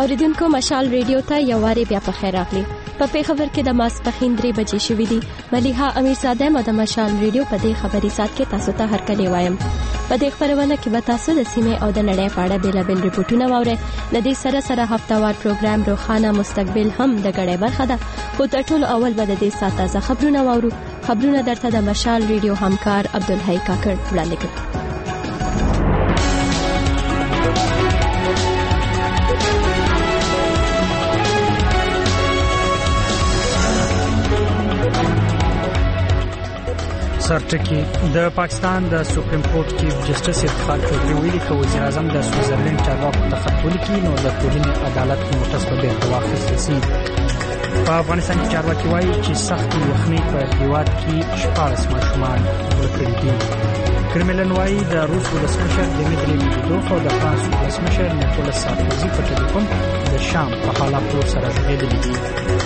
اوریدونکو مشال ریډیو ته یو واری بیا په خیر راغلی. په پیښور کې د ماسپښین 3 بجې شوې دي. ملیحه امیرزاده د مشال ریډیو په دې خبري سات کې تاسو ته هرکلی وایم. په دې خبرونه کې به تاسو د سیمې او د نړۍ په اړه بیلابیل ریپورتونه واورئ. د دې سره هفتهوار پروګرام روخانه مستقبل هم د غړې برخه ده. خو تر ټولو اول به د دې سات تازه خبرونه واورو. خبرونه درته د مشال ریډیو همکار عبدالحی کاکړ وړاندې کوي. سرټکی د پاکستان د سپریم کورټ چیف جسټس افتخار چودھری ویلي چې وزیر اعظم د سویټزرلند چارواکو ته خط ولیکي نو د توهین عدالت نوټس به بیرته واخیستل شي. په افغانستان کې چارواکي وایي چې سخت یخنۍ په هیواد کې 14 ماشومان مړه کړي دي. کرملن وایي د روس ولسمشر دمیتری میدوف او د فرانس ولسمشر نیکولاس سارکوزي په ټلیفون د شام په حالاتو سره غږېدلي دي.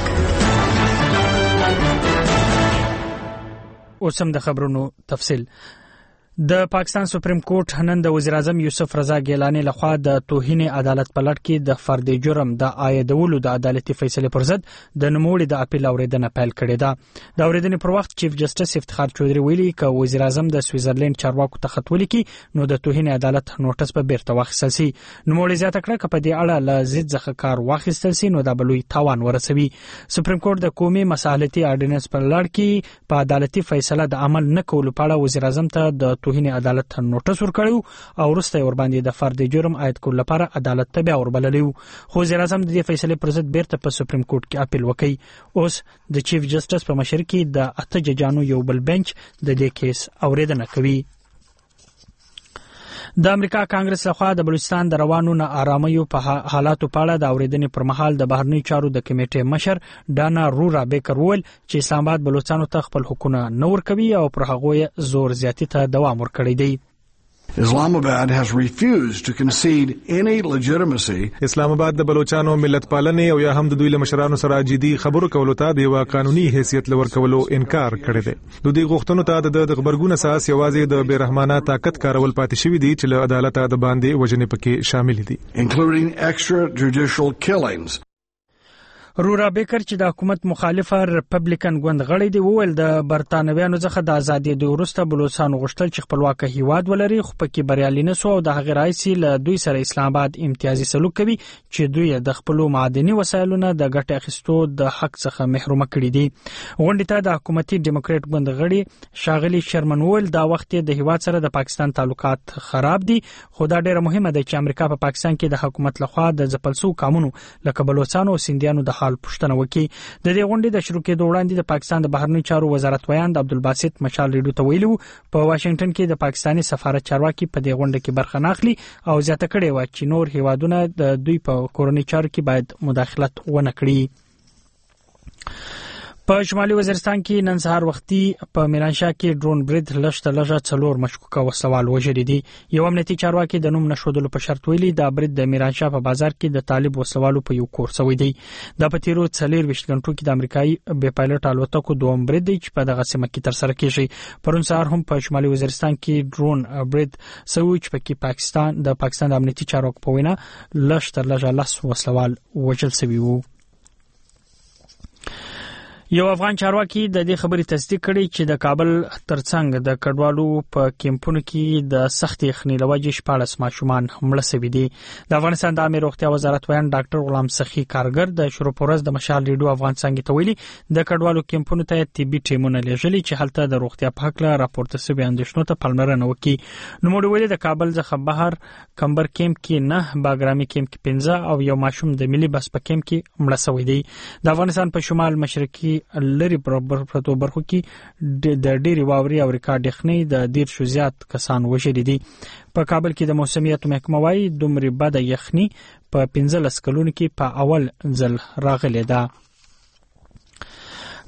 اوس هم د خبرونو تفصیل. د پاکستان سپریم کورټ نن د وزیر اعظم یوسف رضا ګیلانی لخوا د توهین عدالت په لړ کې د فرد جرم د عایدولو د عدالتي فیصله پر ضد د نوموړي د اپیل اوریدنه پیل کړې ده. د اوریدنې پر وخت چیف جسټس افتخار چودھری ویلي چې وزیر اعظم د سویټزرلند چارواکو ته خط ولیکي نو د توهین عدالت نوټس به بیرته واخیستل شي. نوموړي زیاته کړه چې په دې اړه له ضد څخه کار واخیستل شي نو د بلوي تاوان ورسوي. سپریم کورټ د قومي مصالحتي اډیننس په لړ کې په عدالتي فیصله د عمل نه کولو په اړه وزیر اعظم ته د توهین عدالت نوټس ورکړو او وروسته ور باندې د فرد جرم عاید کول لپاره عدالت ته بیا وربللیو. خو وزیر اعظم د دې فیصله پر ضد بیرته په سپریم کورټ کې اپیل وکړي. اوس د چیف جسټس په مشر کې د 8 ججانو یو بل بنچ د دې کیس اوریدنه کوي. د امریکا کانګرس لخوا د بلوچستان د روانو ناارامیو په حالاتو په اړه د اوریدنې پر مهال د بهرنی چارو د کمیټې مشر ډانا رورا بیکر وویل چې اسلام آباد بلوچستانو ته خپل حقوق نه ورکوي او پر هغه زور زیاتی ته دوام ورکړی دی. Islamabad has refused to concede any legitimacy. اسلام آباد د بلوچستانو ملت پالنې او یا هم د دوی له مشرانو سره جدي خبرو کولو ته د یو قانوني حیثیت لور کولو انکار کړی دی. د دې غوښتنو ته د خبرګون اساس یوازې د بیرحمانه طاقت کارول پاتې شوی دی چې له عدالت د باندې وجنې پکې شامل دي including extrajudicial killings. رورا بیکر چې د حکومت مخالفه ریپبلیکن ګوند غړی دی وویل د برتانویانو څخه د ازادي د وروسته بلوچستان غوښتل چې خپلواک هیواد ولري خو پکې بریالي نه سو او د هغه رئیسي له دوی سره اسلام آباد امتیازي سلوک کوي چې دوی د خپل معدني وسایلونو د ګټه اخیستو د حق څخه محروم کړي دي. غونډې ته د حکومتي ډیموکرات ګوند غړي شاغلي شرمن وویل دا وخت د هیواد سره د پاکستان تعلقات خراب دي خو دا ډیره مهمه ده چې امریکا په پاکستان کې د حکومت لخوا د ځپلسو قانونو لکه بلوچستان او سیندیانو د حال پښتنه وکي. د دې غونډې د شروع کېدو وړاندې د پاکستان د بهرنی چارو وزارت ویاند عبدالباسط مشال ریډیو ته ویلو په واشنگټن کې د پاکستاني سفارت چارواکي په دې غونډه کې برخه نه اخلي او زیاته کړې و چې نور هیوادونه د دوی په کورنۍ چارو کې باید مداخلت ونه کړي. په شمالي وزیرستان کې نن سهار وختي په میرانشاه کې ډرون برید لشته لږه 4 مشکوکه وسوال وژلي دي. یو امنیتي چارواکي د نوم نشودلو په شرط ویلي دا برید د میرانشاه په بازار کې د طالب وسوالو په یو کور سوی دی. دا په تیرو 24 غنټو کې د امریکایي بې پایلوټ الوتکو دوم برید دی چې په دغه سیمه کې تر سره کیږي. پرون سهار هم په شمالي وزیرستان کې ډرون برید سوی چې په پاکستان د امنیتي چارواکو په وینا لشته لږه وسوال وژل سوی وو. یو افغان چارواکي د دې خبرې تصدیق کړي چې د کابل ترڅنګ د کډوالو په کیمپونو کې د سخت یخنۍ له وجې 14 ماشومان مړه شوي دي. د افغانستان د عامه روغتیا وزارت ویاند ډاکټر غلام سخي کارګر د شروع پورز د مشال ریډیو افغان څنګه ته ویلي د کډوالو کیمپونو ته طبي ټیمونه لېږلي چې هلته د روغتیا په حق له راپورته شوي اندېښنو ته پاملرنه وکړي. نو موږ ویلي د کابل څخه بهر کمبر کیمپ کې 9 باګرامي کیمپ کې 15 او یو ماشوم د ملي بس په کیمپ کې مړه شوی دی. د افغانستان په شمال مشرقي لری پرتو برخو کې د ډېری واوري او ریکارډ یخنۍ د 10 زیات کسان وژلي دي. په کابل کې د موسمیات محکمه وايي دومره بد یخنۍ په 15 کلونو کې په اول ځل راغلې ده.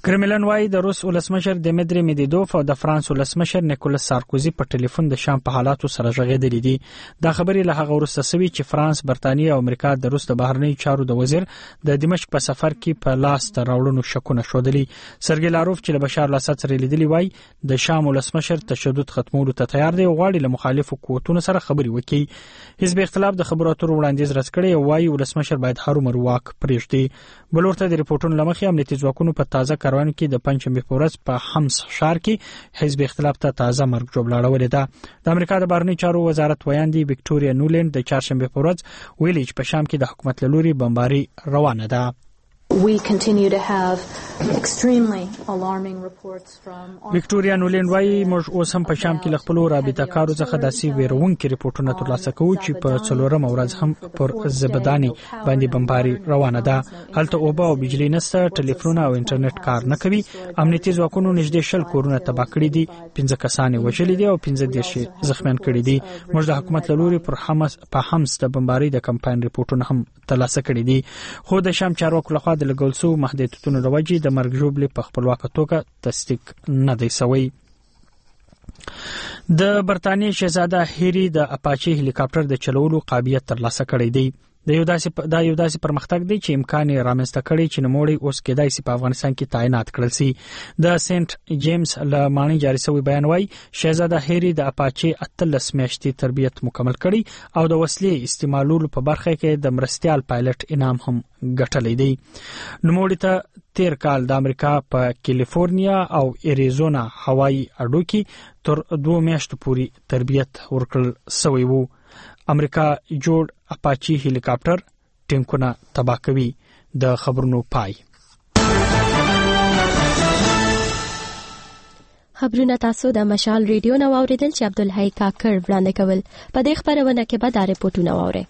کرملن وايي د روس ولسمشر دمیتری میدویدوف او د فرانس ولسمشر نیکولاس سارکوزي په ټلیفون د شام په حالاتو سره غږېدلې دي. دا خبرې له هغه وروسته سوي چې فرانس، برتانیې او امریکا د روس د بهرنی چارو د وزیر د دمشق په سفر کې په لاس ته راوړنو شکونه شودلي. سرګی لاروف چې له بشار الاسد سره لیدلی وای د شام ولسمشر تشدد ختمولو ته تیار دی او غواړي له مخالفو قوتونو سره خبرې وکړي. حزب اختلاف د خبرو اترو وړاندیز رد کړی او وايي ولسمشر باید هرومرو واک پرېږدي. بلورته د ریپورتونو لمخې امنیتي ځواکونو په تازه کاروان کې د پنځمې په ورځ په حمص ښار کې حزب اختلاف ته تازه مرګ جوړه اړولې ده. د امریکا د بهرنی چارو وزارت ویاندې وکټوریا نولند د چهارشنبه په ورځ ویلي چې په شام کې د حکومت له لوري بمباري روانه ده. We continue to have extremely alarming reports from وکټوریا نولند وايي موږ اوس هم په شام کې خپل رابطه کارو څخه داسې ویرونکي ریپورتونه ترلاسه کوو چې په څلورم ورځ هم پر زبداني باندې بمباري روانه ده. هلته اوبه او بجلی نشته، ټلیفون او انټرنیټ کار نه کوي. امنیتي ځواکونو نږدې 100 کورونه تباه کړي دي، 15 کسان وژلي دي او 15 زخمیان کړي دي. موږ د حکومت له لوري پر حمص د بمباري د کمپاین ریپورتونه هم ترلاسه کړي دي. خو د شام چارواکو لخوا د لګول شو محدودیتونو د وجې د مرګ ژوبلې په خپلواکه توګه تصدیق نه دی شوی. د برتانیې شهزاده هری د اپاچي هلیکاپټر د چلولو قابلیت ترلاسه کړی دی. دا یو داسې پرمختګ دی چې امکان یې رامنځته کړی چې نوموړی اوس کېدای شي په افغانستان کې تعینات کړل شي. د سنت جیمز له مانی جاری شوی بیان وايي شهزاده هری د اپاچي 13 میاشتې تربیت مکمل کړي او د وسلې استعمالولو په برخه کې د مرستيال پایلټ انعام هم ګټلې دی. نوموړی ته تیر کال د امریکا په کیلیفورنیا او اریزونا هوایي اډو کې تر 2 میاشتو پورې تربیت ورکړل شوی وو. امریکا جوړ اپاچي هلیکاپټر ټینکونه تباه کوي. د خبرونو پای. خبرونه تاسو د مشال ریډیو نو اوریدل چې عبدالحی کاکړ وړاندې کول. په دې خبرونه کې به دا ریپورتونه واورئ.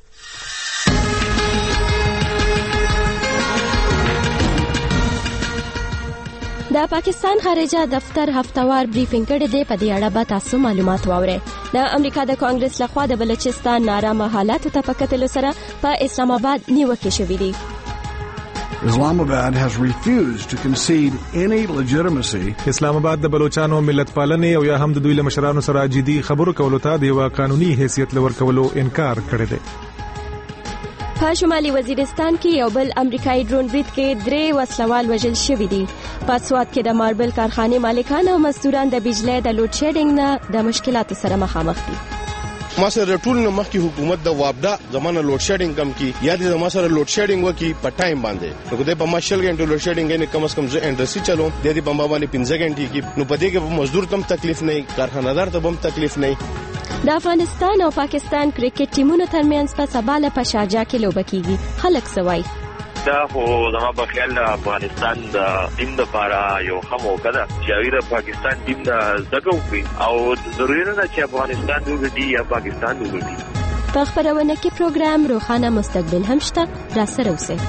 د پاکستان خارجه دفتر هفتوار بریفینګ کړی دی. په دې اړه به تاسو معلومات واورئ. د امریکا د کانګرس لخوا د بلوچستان نارامه حالاتو ته په کتلو سره په اسلام آباد نیوکې شوې دي. Islamabad has refused to concede any legitimacy. اسلام آباد د بلوچستان ملت پالنې او یا هم د دوی له مشرانو سره جدي خبرو کولو ته د یو قانوني حیثیت لور کولو انکار کړی دی. په شمالي وزیرستان کې یو بل امریکایي ډرون برید کې 3 وسلوال وژل شوي دي. په سوات کې د ماربل کارخانې مالکان او مزدوران د بجلی د لوډ شیډینګ نه د مشکلاتو سره مخامخ دي. ما سره ټول نو مخکې حکومت د وابدا زمانه لوډ شیډینګ کم کی یا د ما سره لوډ شیډینګ وکي په ټایم باندې نو د په ماشل غنټه لوډ شیډینګ نه کم از کم زه انډستری چلو د دې په باندې 15 غنټې کی نو په دې کې مزدور تم تکلیف نه، کارخانه‌دار ته هم تکلیف نه. د افغانستان او پاکستان کرکټ ټیمونو ترمنځ په سباله په شارجه کې لوبه کیږي. خلک سوای دا خو زما په خیال د افغانستان د ټیم لپاره یو ښه موقع ده چې د پاکستان ټیم د زده کوي او ضروري نه ده چې افغانستان وګټي یا پاکستان وګټي. په خبرونه کې پروګرام روښانه مستقبل هم شته. را سره اوسئ.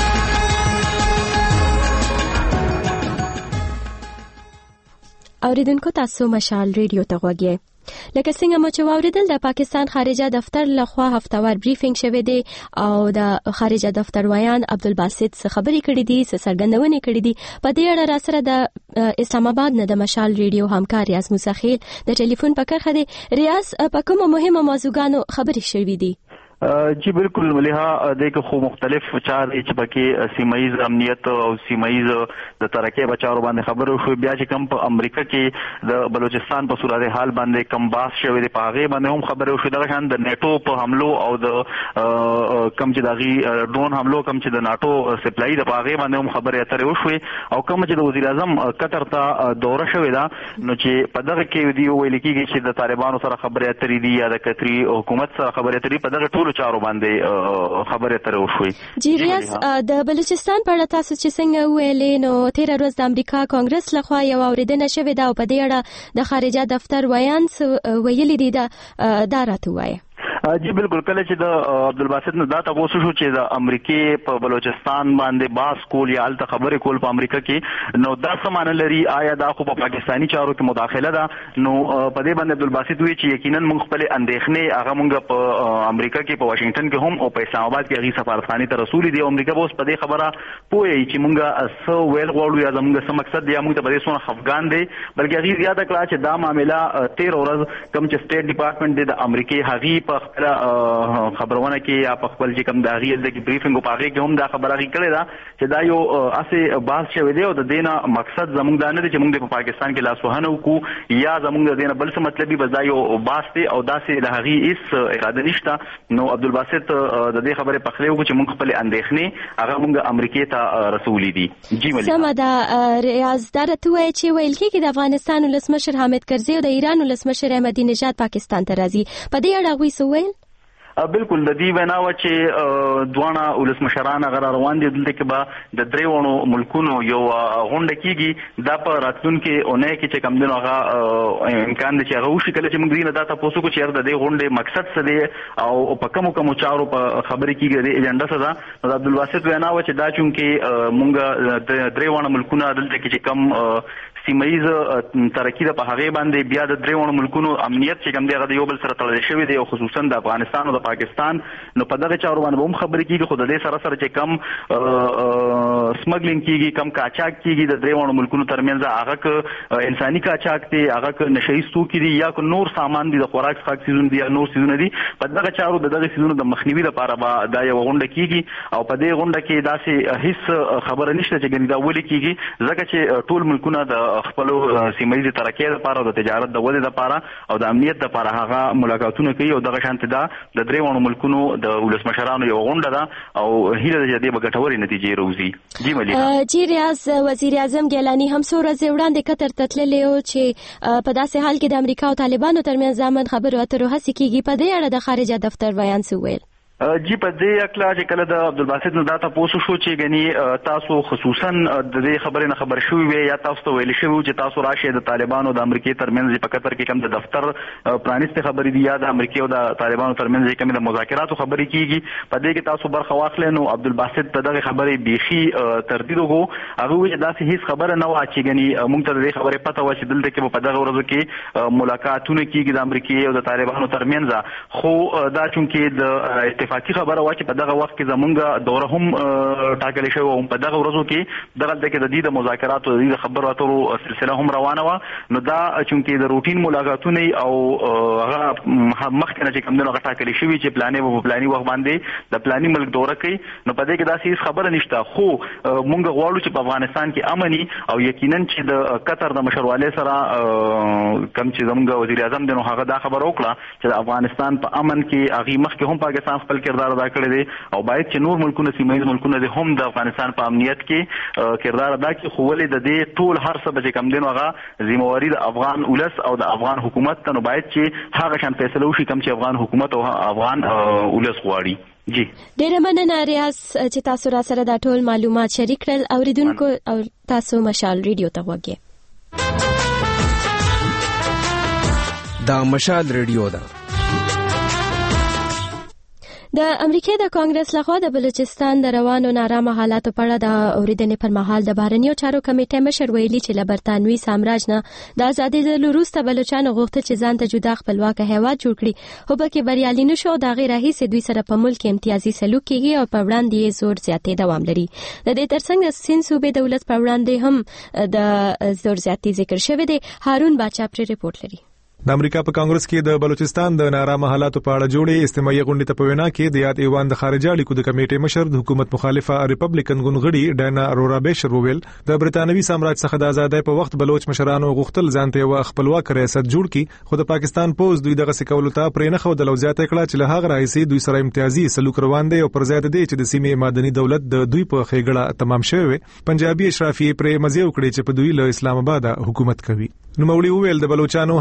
اوریدونکو تاسو مشال ریډیو ته غوږی. لکه څنګه مو چې واوریدل د پاکستان خارجه دفتر لخوا هفتوار بریفینګ شوی دی او د خارجه دفتر ویان عبدالباسط څخه خبرې کړې دي، څرګندونې کړې دي. په دې اړه را سره د اسلام آباد نه د مشال ریډیو همکار ریاض موسیخیل د ټلیفون په کرخه دی. ریاض، په کومه مهمه موضوعګانو خبرې شوې دي؟ جی بالکل مليها دغه خو مختلف چارې چې پکې سیمایي امنیت او سیمایي د ترقۍ بچاو باندې خبرو شو. بیا چې کوم په امریکا کې د بلوچستان په صورت حال باندې کم باس شوی دی، په هغه باندې هم خبرو شو. دغه شان د نیټو په حملو او د کم چې دغه ډرون حملو کم چې د ناتو سپلای د هغه باندې هم خبرې اترې وشوي او کوم چې د وزیر اعظم قطر ته دوره شوې ده نو چې په دغه کې دی ویل کېږي چې د طالبانو سره خبرې اترې دي یا د قطري حکومت سره خبرې اترې په دغه ټول چارو باندې خبرې اترې وشوي. جی ریاض، د بلوچستان په اړه تاسو چې څنګه ویلې نو 13 ورځ د امریکا کانګرس لخوا یو اوریدنه شوې ده او په دې اړه د خارجه دفتر ویان ویلي دي دا راته وایي. جی بالکل کله چې د عبدالباسط نه دا تاسو شو چې د امریکای په بلوچستان باندې باس کول یا الته خبرې کول په امریکا کې نو دا سمانه لري آیا دا خو په پاکستاني چارو کې مداخله ده نو په دې باندې عبدالباسط وی چې یقینا موږ خپل اندېښنې هغه موږ په امریکا کې په واشنگټن کې هم او په اسلام آباد کې هغه سفارتخانه ته رسول دي امریکا به اوس په دې خبره پوهیږي چې موږ سو ویل غواړو یا زموږ څه مقصد دی موږ ته په دې سونه افغان دي بلکې هغه زیاته کړه چې دا معاملہ 13 ورځ کوم چې سټیټ ډپارټمنټ د امریکای هغه په خبرونه کې یا په خپل چې کوم د هغه د بریفینګ په هغه کې هم دا خبره کړې ده چې دا یو اسه باز شوی دی او د دینه مقصد زموږ دا نه دی چې موږ په پاکستان کې لاسوهنه وکړو یا زموږ د دینه بل څه مطلب بس دا یو باز دی او داسې د هغه هیڅ اراده نشته نو عبدالباسط د دې خبره په خله وکړي چې موږ خپل اندېښنې هغه موږ امریکای ته رسولې دي جی ملي سم دا ریاض درته وایي چې ویل کېږي د افغانستان ولسمشر حامد کرزي او د ایران ولسمشر احمدی نژاد پاکستان ته راځي په دې اړه غوي سویل بالکل د دې وینا و چې دوانه ولسمشران غره روان دي دلته کې به د دریوونو ملکونو یو غونډه کیږي دا په راتلونکو اونۍ کې چې کم دنو هغه امکان دي چې هغه وشي کله چې موږ دینه دا تاسو کو چې د دې غونډې مقصد څه دی او په کومو چارو په خبرې کیږي د ایجنډا څه ده نو عبدالباسط وینا و چې دا چونکې موږ د دریوونو ملکونو دلته کې چې کم سیمایز ترقی د په هغه باندې بیا د دریوونو ملکونو امنیت چې کوم دی هغه یو بل سره تړل شوی دی او خصوصا د افغانستان او د پاکستان نو په دغه چارو باندې هم خبرې کیږي خو د دې سره سره چې کم سمګلینګ کیږي کم کاچاک کیږي د دریوونو ملکونو ترمنځ هغه انساني کاچاک دی هغه نشئی ستوکي دي یا نور سامان دي د خوراک څخه سيزون دي یا نور سيزون دي په دغه چارو دغه سيزونو د مخنیوي لپاره دا یو غونډه کیږي او په دې غونډه کې داسې هیڅ خبره نشته چې ګنې دا ولې کیږي ځکه چې ټول ملکونه د خپل سیمایي ترقی لپاره او د تجارت د ودې لپاره او د امنیت لپاره هغه ملاقاتونه کوي او دغه شانت دا د دریوونو ملکونو د ولسمشرانو یو غونډه ده او هیله ده چې دې به ګټورې نتیجې راوځي جی ملي جی ریاض وزیر اعظم ګیلانی هم څو ورځې وړاندې قطر ته تللی و چې په داسې حال کې د امریکا او طالبانو ترمنځ ځامن خبرو اترو هڅې کیږي په دې اړه د خارجه دفتر بیان څه ویل جی په دې اکلا چې کله د عبدالباسط نه دا تاسو شو چې غني تاسو خصوصا د دې خبرې نه خبر شوي وي یا تاسو ته ویل شوی چې تاسو راشي د طالبانو د امریکای ترمنځ په قطر کې کوم د دفتر پرانیسته خبرې دي یا د امریکای او د طالبانو ترمنځ کوم د مذاکراتو خبرې کیږي په دې کې تاسو برخه واخلئ نو عبدالباسط په دغه خبرې بيخي تردید وکړو هغه وی داسې هیڅ خبره نه و چې غني موږ ته د دې خبرې پته و چې دلته کې په دغه ورځو کې ملاقاتونه کیږي د امریکای او د طالبانو ترمنځ خو دا چونکې د اتفاقی خبره و چې په دغه وخت کې زمونږ دوره هم ټاکل شوی او په دغه ورځو کې دغه کې د دې د مذاکراتو د خبرو اترو سلسله هم روانه و نو دا چونکې د روټین ملاقاتونه او هغه مخکنه چې کوم دغه ټاکل شوی چې پلاني وخت باندې د پلاني ملک دوره کوي نو په دې کې داسې خبره نشته خو مونږ غواړو چې په افغانستان کې امني او یقینا چې د قطر د مشرواله سره کم چې زموږ وزیر اعظم دنو هغه دا خبر وکړه چې د افغانستان په امن کې هغه مخکې هم پاکستان خپل کردار ادا کړی دی او باید چې نور ملکونه سیمایي ملکونه دي هم د افغانستان په امنیت کې کردار ادا کړي خو ولې د دې ټول هر څه به کوم دین هغه ذمہواری د افغان ولس او د افغان حکومت ته نو باید چې هغه شان فیصله وشي کوم چې افغان حکومت او افغان ولس غواړي جی ډېر مننه ریاض چې تاسو را سره دا ټول معلومات شریک کړل اوریدونکو او تاسو مشال ریډیو ته وګورئ دا مشال ریډیو ده د امریکای د کانګرس لخوا د بلوچستان د روانو نارامه حالاتو په اړه د اوریدنې پر مهال د بهرنیو چارو کمیټې مشر ویلي چې له برتانوي سامراج نه د ازادۍ د وروسته بلوچستان غوښتل چې ځان ته جدا خپلواک هیواد جوړ کړي خو پکې بریالي نشو د غیر هیڅ دوی سره په ملک امتیازي سلوک کیږي او په وړاندې زور زیاتې دوام لري د دې ترڅنګ د سین صوبې دولت په وړاندې هم د زور زیاتې ذکر شوی دی هارون باچا پر ریپورت لري د امریکا په کانګرس کې د بلوچستان د نارامه حالاتو په اړه جوړې استماعي غونډې ته په وینا کې د یاد ایوان د خارجه اړیکو د کمیټې مشر د حکومت مخالفه ریپبلیکن غونغړي ډانا رورا بیشر وویل د برتانوي سامراج څخه د آزادۍ په وخت بلوچ مشرانو غوښتل ځانته یو خپلواک ریاست جوړ کړي خو د پاکستان پوز دوی دغه سکول ته پرې نه خو د لوزیات کړه چې له هغه راځي دوی سره امتیازي سلوک روان دي او پر ضد دي چې د سیمې مدني دولت د دوی په خېګړه تمام شوی پنجابي اشرافي پرې مزه وکړي چې په دوی له اسلام آباد حکومت کوي نو مولوی ویل د بلوچستان همدغه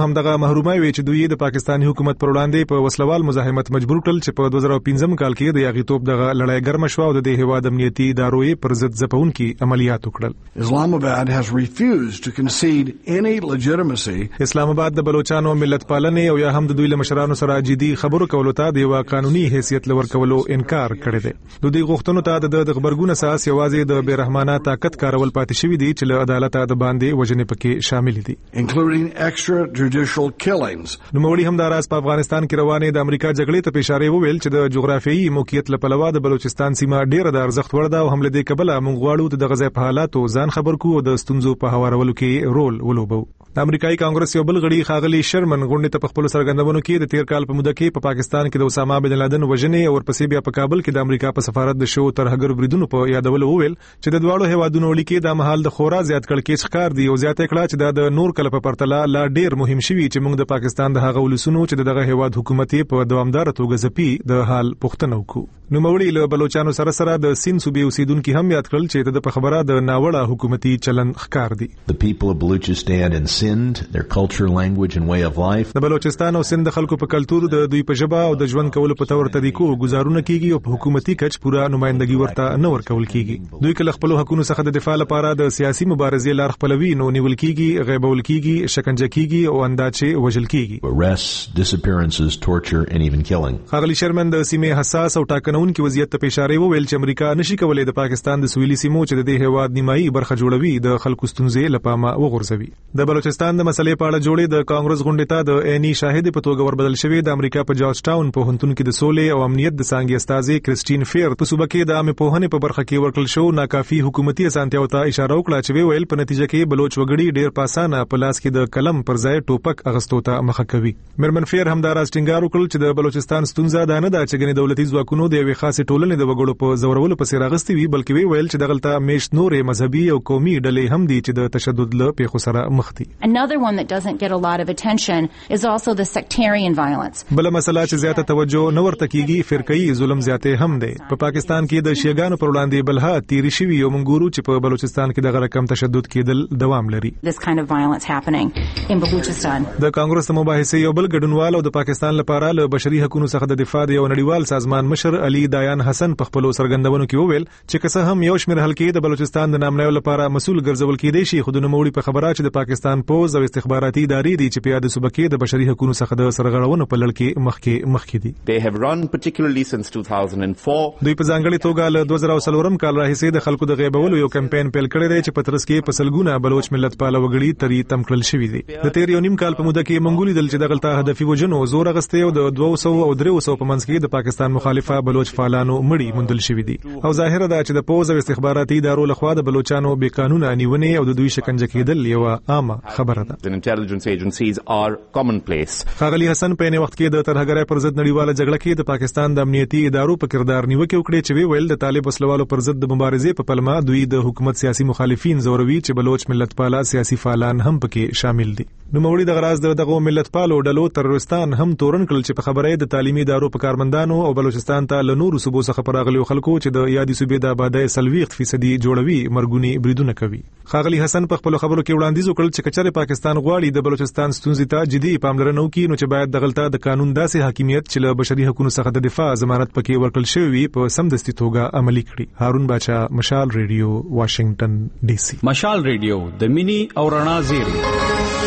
محرومای وی چې دوی د پاکستاني حکومت پر وړاندې په وسلوال مزاحمت مجبور کړل چې په 2015 کال کې د یاغیتوب دغه لړۍ ګرم شو او د هیواد امنیتي ادارو پر ضد ځپونکي عملیات وکړل. Islamabad has refused to concede any legitimacy. اسلام آباد د بلوچستانو ملت پالنې او یا هم د دوی له مشرانو سره جدي خبرو کولو ته د یو قانوني حیثیت لور کولو انکار کړی دی. د دې غوښتنو ته د خبرګون اساس یوازې د بیرحمانه طاقت کارول پاتې شوی دی چې له عدالت د باندې وجنې پکې شامل دي including extrajudicial killings. نو موږ هم د راز په افغانستان کې روانې د امریکا جګړې ته اشاره وویل چې د جغرافیایي موقعیت له پلوه د بلوچستان سیمه ډیره د ارزښت وړ ده او هم له دې کبله موږ غواړو د غزا په حالاتو ځان خبر کو او د ستونزو په هوارولو کې رول ولوبو. د امریکایي کانګرس یو بل غړي ښاغلي شرمن غونډې ته په خپل سرګندونو کې د تیر کال په موده کې په پاکستان کې د اسامه بن لادن وژنې او ورپسې بیا په کابل کې د امریکا په سفارت د شو ترهګر بریدونو په یادولو وویل چې د دواړو هیوادونو اړیکې د مهال د خورا زیات کړکېچ ښکار دي او زیاته کړه چې د نور کله په پرتله لا ډیر مهم شوی چې موږ د پاکستان د هغه ولسونو چې دغه هیواد حکومت په دوامدار توګه ځپي د حال پوښتنه وکړو. نو موړي له بلوچستانو سره د سین صوبې اوسیدونکو هم یاد کړل چې د خبره د ناوړه حکومتي چلن ښکار دي. The people of Balochistan and Sindh, their culture, language and way of life. د بلوچستان او سند خلکو په کلتور د دوی په ژبه او د ژوند کولو په تور طریقو گزارونه کیږي او په حکومتي کچ پورا نمائندګي ورته نه ورکول کیږي. دوی کله خپل حقوقو څخه د دفاع لپاره د سیاسي مبارزې لار خپلوي نو نیول کیږي، غیبول کیږي، شکنجه کیږي او انداچې وژل کیږي. Arrests, disappearances, torture and even killing. ښاغلي شرمن د سیمې حساس او ټاکنونکو وضعیت ته اشاره وویل چې امریکا نشي کولای د پاکستان د سویلي سیمو چې د دې هیواد نیمایي برخه جوړوي د خلکو ستونزې لپاره وغورځوي. د بلوچستان د مسلې په اړه جوړې د کانګرس غونډې ته د عیني شاهد په توګه وربدل شوی د امریکا په جارج ټاون په هنتون کې د سولې او امنیت د څنګه استاذ کریسټین فیر په صوبه کې د عامه پوهنې په برخه کې ورکل شو ناکافي حکومتي اسانتیاو ته اشاره وکړه چې ویل په نتیجه کې بلوچ وګړي ډیر پاسانه په لاس کې د قلم پر ځای ټوپک اغستو ته مخه کوي. مرمن فیر هم دا راز ټینګار وکړ چې د بلوچستان ستونزه دا نه ده چې ګنې دولتي ځواکونو د یوې خاصې ټولنې د وګړو په زورولو پسې راغستې وي بلکې ویل چې دغلته میشت نورې مذهبي او قومي ډلې هم دي چې د تشدد له پیښو سره مخ دي. Another one that doesn't get a lot of attention is also the sectarian violence. بل مسله چې زیاته توجه نه ورته کیږي فرقوي ظلم زیاته هم دی. په پاکستان کې د شیعاګانو پر وړاندې بلها تیری شوی او منګورو چې په بلوچستان کې دغه رقم تشدد کېدل دوام لري. This kind of violence happening in Balochistan. د کانګرس مباحثې یو بل ګډونوال او د پاکستان لپاره له بشري حقوقو څخه د دفاع یو نړیوال سازمان مشر علي دایان حسن په خپل سرګندونو کې وویل چې کسه هم یو شمېر حلقې د بلوچستان د نامنیو لپاره مسؤل ګرځول کېدای شي خو د نوموړي په خبره چې د پاکستان پوز او استخباراتي ادارې دي چې په یاد صوبه کې د بشري حقوقو څخه د سرغړونو په لړ کې مخکې دي. They have run particularly since 2004. دوی په ځانګړي توګه له 2004 کال راهیسې د خلکو د غیبولو یو کمپاین پیل کړی دی چې په ترڅ کې په سلګونه بلوچ ملت پاله وګړي تری تم کړل شوی دي. د تیر یو نیم کال په موده کې منګولي دل چې دغلطه هدفي وجنو زور غستې او د 200 او 300 په منځ کې د پاکستان مخالفه بلوچ فعالانو مړي مندل شوی دي او ظاهره ده چې د پوز او استخباراتي ادارو لخوا د بلوچانو بې قانونه نیونې او د دوی شکنجه کېدل یو عامه خبره ده. The intelligence agencies are commonplace. ښاغلي حسن په یوه وخت کې د ترهګرۍ پر ضد نړیواله جګړه کې د پاکستان د امنیتي ادارو په کردار نیوکه وکړه چې ویل د طالب وسلوالو پر ضد د مبارزې په پلمه دوی د حکومت سیاسي مخالفین زوروي چې بلوچ ملت پاله سیاسي فعالان هم پکې شامل دي. نو موړي د غراز دغه ملت پالو ډلو ترورستان هم تورن کړل چې په خبره د تعلیمي ادارو په کارمندانو او بلوچستان ته له نورو صوبو څخه پراغلي خلکو چې د یادي صوبې د آبادی 30% جوړوي مرګونی بریدونه کوي. ښاغلي حسن په خپل خبرو کې وړاندیز وکړ چې کچره پاکستان غواړي د بلوچستان ستونزې ته جدي پاملرنه وکړي نو چې باید دغلطه د قانون داسې حاکمیت چې له بشري حقوقو څخه د دفاع ضمانت پکې ورکړل شوی په سمدستي توګه عملي کړي. هارون باچا، مشال ریډیو، واشنگټن ډي سي. مشال ریډیو د مینی او رڼا زیری.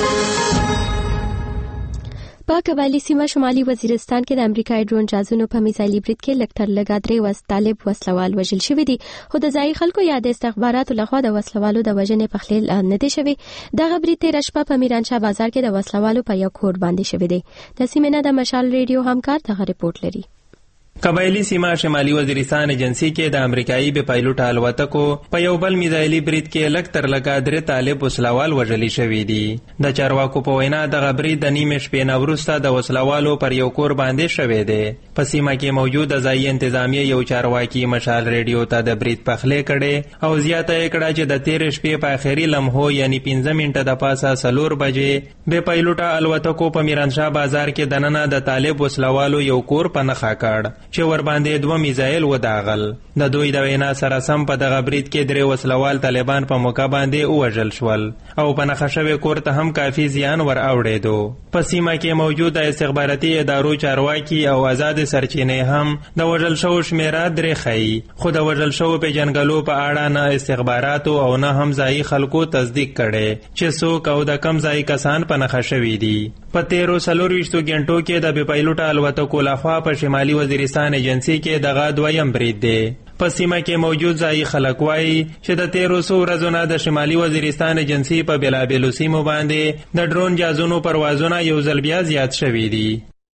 په قبایلی سیمه شمالي وزیرستان کې د امریکای ډرون جازونو په میزایلي برید کې لکټر لګادري طالب وسلوال وژل شوی دي خو د ځای خلکو یا د استخباراتو لخوا د وسلوالو د وژنې په خلیل نه دي شوی. دغه برید تیر شپه په میرانشاه بازار کې د وسلوالو په یو کور باندې شوی دی. د سیمې نه د مشال ریډیو همکار دغه ریپورت لري. قبایلی سیمه شمالي وزیرستان ایجنسی کې د امریکایي بې پایلوټ الوتکو په یو بل میزایلي برید کې لکټر لګادري طالب وسلوال وژل شوی دي. د چارواکو په وینا دغه برید د نیمې شپې نه وروسته د وسلوالو پر یو کور باندې شوی دی. په سیمه کې موجود ځایي انتظامیه یو چارواکي مشال ریډیو ته د برید پخلی کړي او زیاته یې کړه چې د تیر شپې په آخري لمحو یعنی 15 منټه د پاسه 4 بجې بې پایلوټه الوتکو په میرانشاه بازار کې دننه د طالب وسلوالو یو کور په نښه کړ. چې ور باندې 2 میزایل وداغل. د دوی د وینا سره سم په دغه برید کې 3 وسلوال طالبان په موقع باندې ووژل شول او په نښه شوی کور ته هم کافي زیان ور اوړېدو. په سیمه کې موجود استخباراتي ادارو چارواکي او آزاد سرچینې هم د وژل شو شمیره 3 ښیي، خو د وژل شو پیژنګلو په اړه نه استخباراتو او نه هم ځایي خلکو تصدیق کړي چې څوک او د کم ځایي کسان په نښه شوي دي. په 13 غنټو کې د بې پایلوټه الوتکو لخوا په شمالي وزیرستان ایجنسي کې دغه 2یم برید دی. په سیمه کې موجود ځایي خلک وایي چې د 1300 ورځو نه د شمالي وزیرستان ایجنسي په بېلابېلو سیمو باندې د ډرون جازونو پروازونه یو ځل بیا زیات شوي دي.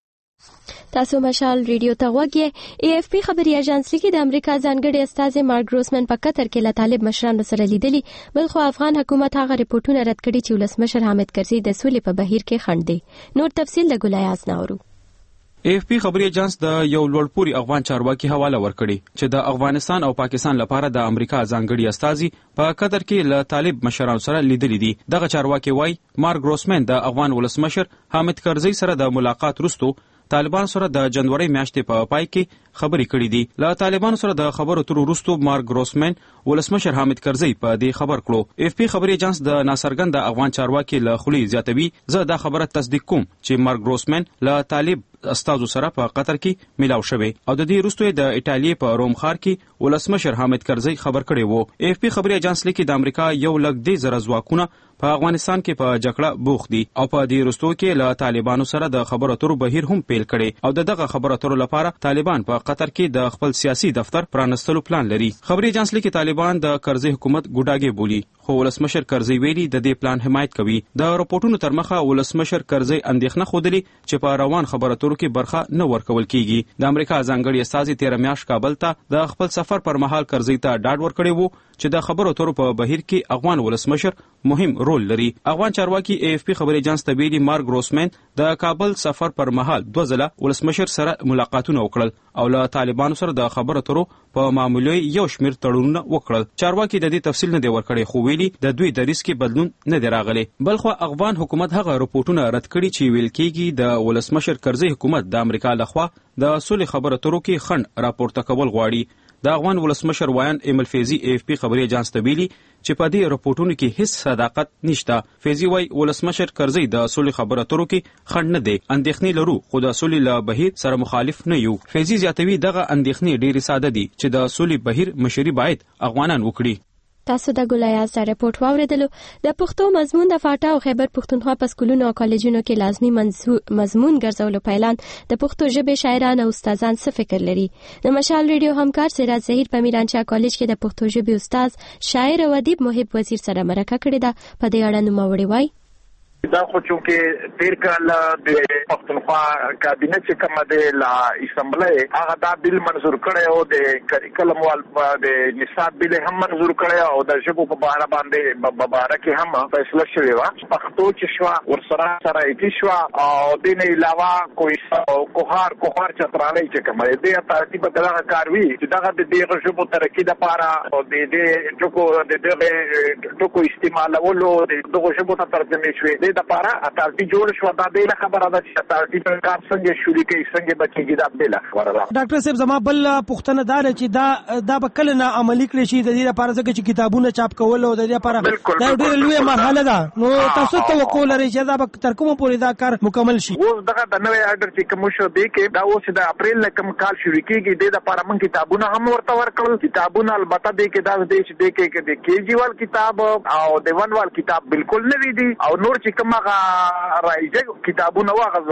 تاسو مشال ریډیو ته غوږی. AFP خبري ایجنسی کې د امریکا ځانګړي استازي مارک ګروسمن په قطر کې له طالب مشرانو سره لیدلي، بل خو افغان حکومت هغه ریپورتونه رد کړي چې ولسمشر حامد کرزي د سولې په بهیر کې خنډ دي. نور تفصیل د ګلایاز ناورو. AFP خبري ایجنس د یو لوړپوړي افغان چارواکي حواله ورکړي چې د افغانستان او پاکستان لپاره د امریکا ځانګړي استازي په قطر کې له طالب مشرانو سره لیدلي دي. دغه چارواکي وایي مارک ګروسمن د افغان ولسمشر حامد کرزي سره د ملاقات وروسته طالبان سره د جنوري میاشتې په پای کې خبرې کړې دي. له طالبانو سره د خبرو تر وروسته مارک ګروسمن ولسمشر حامد کرزي په دې خبر کړو. AFP خبري ایجنس د ناصرګند افغان چارواکي له خولي زیاتوي زه دا خبره تصدیق کوم چې مارک ګروسمن له طالب استازو سره په قطر کې ملاو شوی او د دې وروسته د ایټالیا په روم ښار کې ولسمشر حامد کرزي خبر کړی وو. AFP خبري ایجنس لیکي د امریکا 1,10,000 ځواکونه په افغانستان کې په جګړه بوخت دي او په دې وروسته کې له طالبانو سره د خبرو اترو بهیر هم پیل کړي او دغه خبرو اترو لپاره طالبان په قطر کې د خپل سیاسي دفتر پرانستلو پلان لري. خبري ایجنس لیکي طالبان د کرزي حکومت ګوډاګي بولی، خو ولسمشر کرزي ویلي د دې پلان حمایت کوي. د راپورټونو تر مخه ولسمشر کرزي اندېښنه خوده چې په روان خبرو اترو کې برخه نه ورکول کیږي. د امریکا ځانګړي استازي 13 میاشت کابل ته د خپل سفر پر مهال کرزي ته ډاډ ورکړی وو چې د خبرو اترو په بهیر کې افغان ولسمشر مهم رول لري. افغان چارواکي AFP خبري ایجنس ته ویلي مارک ګروسمن د کابل سفر پر مهال 2 ځله ولسمشر سره ملاقاتونه وکړل او له طالبانو سره د خبرو اترو په معمولی یو شمیر تړونونه وکړل. چارواکي د دې تفصیل نه دی ورکړی خو ویلي د دوی د ریسک بدلون نه دی راغلی. بلخو افغان حکومت هغه رپورټونه رد کړي چې ویل کېږي د ولسمشر کرزي حکومت د امریکا لخوا د سولې خبرو اترو کې خنډ راپورته کول غواړي. د افغان ولسمشر وایان ایمل فیضی AFP خبري ایجنس ته ویلي چې په دې رپورټونو کې هیڅ صداقت نشته. فیضی وایي ولسمشر کرزي د سولې خبرو اترو کې خنډ نه دی. اندېښنې لرو خو د سولې له بهیر سره مخالف نه یو. فیضی زیاتوي دغه اندېښنې ډېرې ساده دي چې د سولې بهیر مشري باید افغانان وکړي. تاسو د ګلایاز د ریپورت واوریدلو. د پښتو مضمون د فاټا او خیبر پښتونخوا په سکولونو او کالجونو کې لازمي مضمون ګرځولو پایلان د پښتو ژبې شاعران او استادان څه فکر لري. د مشال ریډیو همکار سراج ظهیر په میرانشاه کالج کې د پښتو ژبې استاد شاعر او ادیب محب وزیر سره مرکه کړې ده. په دې اړه نوموړی وایي دا خو چې تیر کال د پښتونخوا کابینه چې کومه د لا اسمبلی هغه دا بیل منظور کړی او د کریکلم وال د نصاب بیل هم منظور کړی او د ژبو په اړه باندې باباره کې هم فیصله شوې و. پښتو چې شو ورسره سره ایتی شو او د نه علاوه کوئی کوهار چترالي چې کومه د ترتیب دغه کاروي چې دغه د دغه ژبو ترقی د لپاره او د ټکو د دغه ټکو استعمالولو د دغه ژبو ته ترجمه شوې د لپاره اتارټي جوړ شو. دا د خبره ده چې اتارټي په کار څنګه شوري کوي څنګه بچیږي دا د خبره ده. ډاکټر صاحب زما بل پوښتنه دار چې دا به کله نه عملی کړی شي د دې لپاره چې کتابونه چاپ کول او د دې لپاره دا ډېر لوی مرحله ده. نو تاسو توقع لرئ چې دا به تر کومه پورې دا کار مکمل شي؟ اوس دغه د نوې آرډر چې کوم شو دی کې دا اوس د اپریل نه کوم کال شروع کیږي د لپاره موږ کتابونه هم ورته ورکړل. کتابونه البته د کې دا د دې کې د KG وال کتاب او د 1 وال کتاب بالکل نه دي او نور چې کوم راځي کتابونه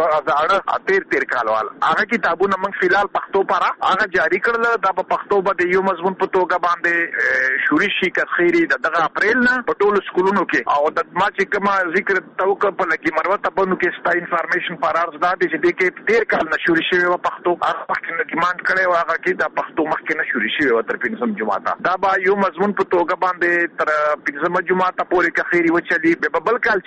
واغه تیر کالوال هغه کتابونه موږ فلال پښتو لپاره هغه جاری کړل. دا په پښتو باندې یو مضمون په توګه باندې شوري شي کخيري دغه اپریل نه په ټولو سکولونو کې او د ما چې کوم ذکر توګه په لګي مروته باندې کې ستا انفارمیشن پارارز دا چې د کې تیر کال نه شوري شوی و پښتو هغه مخکې ډیماند کړي و هغه کې د پښتو مخکې نه شوري شوی و تر 15 جمعه دا به یو مضمون په توګه باندې تر 15 جمعه ته پورې کخيري و چلی به بل کال چې کوم دی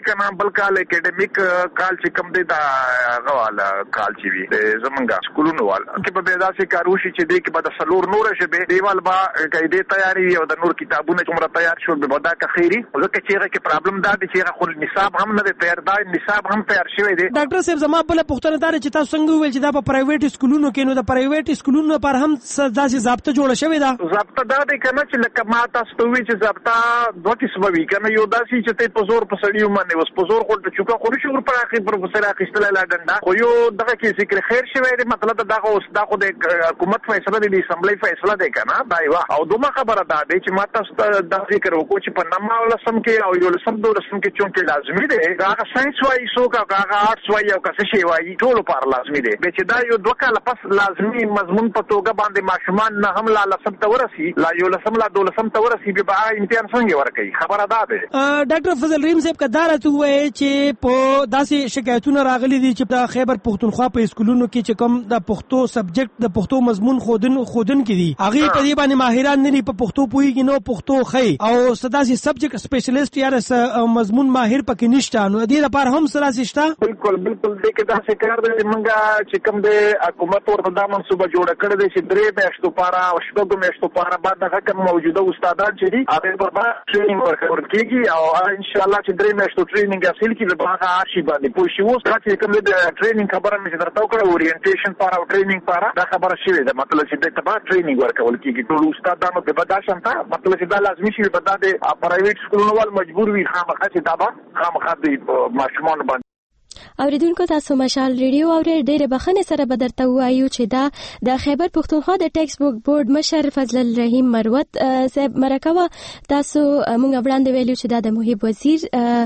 کنه بل کال اکیډمیک کال چې کوم دی دا غواله کال چې وی زمونږه سکولونو وال کې په پیدا سي کاروشي چې دی کې به د سلور نور شبه دیوال با قاعده تیاری او د نور کتابونه څومره تیار شول به ودا کا خیری ځکه چې هغه کې پرابلم دا دی چې هغه نصاب هم نه تیار دا نصاب هم تیار شوی دی. ډاکټر صاحب زما بل پوښتنه دا چې تاسو څنګه ویل چې دا په پرایویټ سکولونو کې نو د پرایویټ سکولونو لپاره هم داسې ضابطه جوړه شوې ده؟ ضابطه دا دی کنه چې لکه ما تاسو ته وی چې ضابطه دوه قسمه وی کنه یو داسې چې ته په زور په سړیو باندې وس په زور خو ته چوکا خو شو پر اخر پروفیسور اخیستل لا ډنډا خو یو دغه کې ذکر خیر شوی دی مطلب دا اوس دا خو د حکومت فیصله دی اسمبلی فیصله دی کنه دا یو او دومره خبره ده چې ما تاسو ته دا ذکر وکړو چې په نامه ولسم کې او یو لسم دو لسم کې چونکه لازمي دی هغه ساينس وایي سو کا هغه آرټس وایي او څه شی وایي ټول پر لازمي دی چې دا یو دوه کاله پس لازمي مضمون په توګه باندې ماشومان نه هم لا لسم ته ورسي لا یو لسم لا دو لسم ته ورسي به امتحان څنګه ورکړي خبره ده. ډاکټر فضل رحیم صاحب کدارت وایي چې په داسې شکایتونه راغلي دي چې د خیبر پښتونخوا په سکولونو کې چې کوم د پښتو سبجیکټ د پښتو مضمون خودن کې دي هغه په دې باندې ماهران نه په پښتو پوهیږي نو پښتو خي او سداسي سبجیکټ سپیشلیست یا مضمون ماهر پکې نشته نو دې لپاره هم سره شته. بالکل دې کې دا څه کار دی منګه چې کوم د حکومت ورته دا منصوبه جوړه کړې ده چې درې میاشتو پاره او شپږ میاشتو پاره بعد دغه کوم موجوده استادان چې دي هغه پر باندې ټریننګ ورکړي او ان شاء الله چې درې میاشتو ټریننګ حاصل کړي به هغه آرشي باندې پوه شي اوس چې کوم د ټریننګ خبره مې درته وکړه اورینټیشن پاره او ټریننګ پاره دا خبره شوې ده مطلب چې د تبا ټریننګ ورکول کیږي ټول استادانو په بداشن ته مطلب چې دا لازمي شي په د پرایویټ سکولونو ول مجبور وي خامخا چې دا خامخا د ماشومان باندې اوریدونکو تاسو مشال ریډیو او ډېر بخنه سره بدرته وایو چې دا د خیبر پښتونخوا د ټیکس بوک بورډ مشر فضل الرحیم مروت صاحب مرکه تاسو موږ وړاندې ویلو چې دا د محب وزیر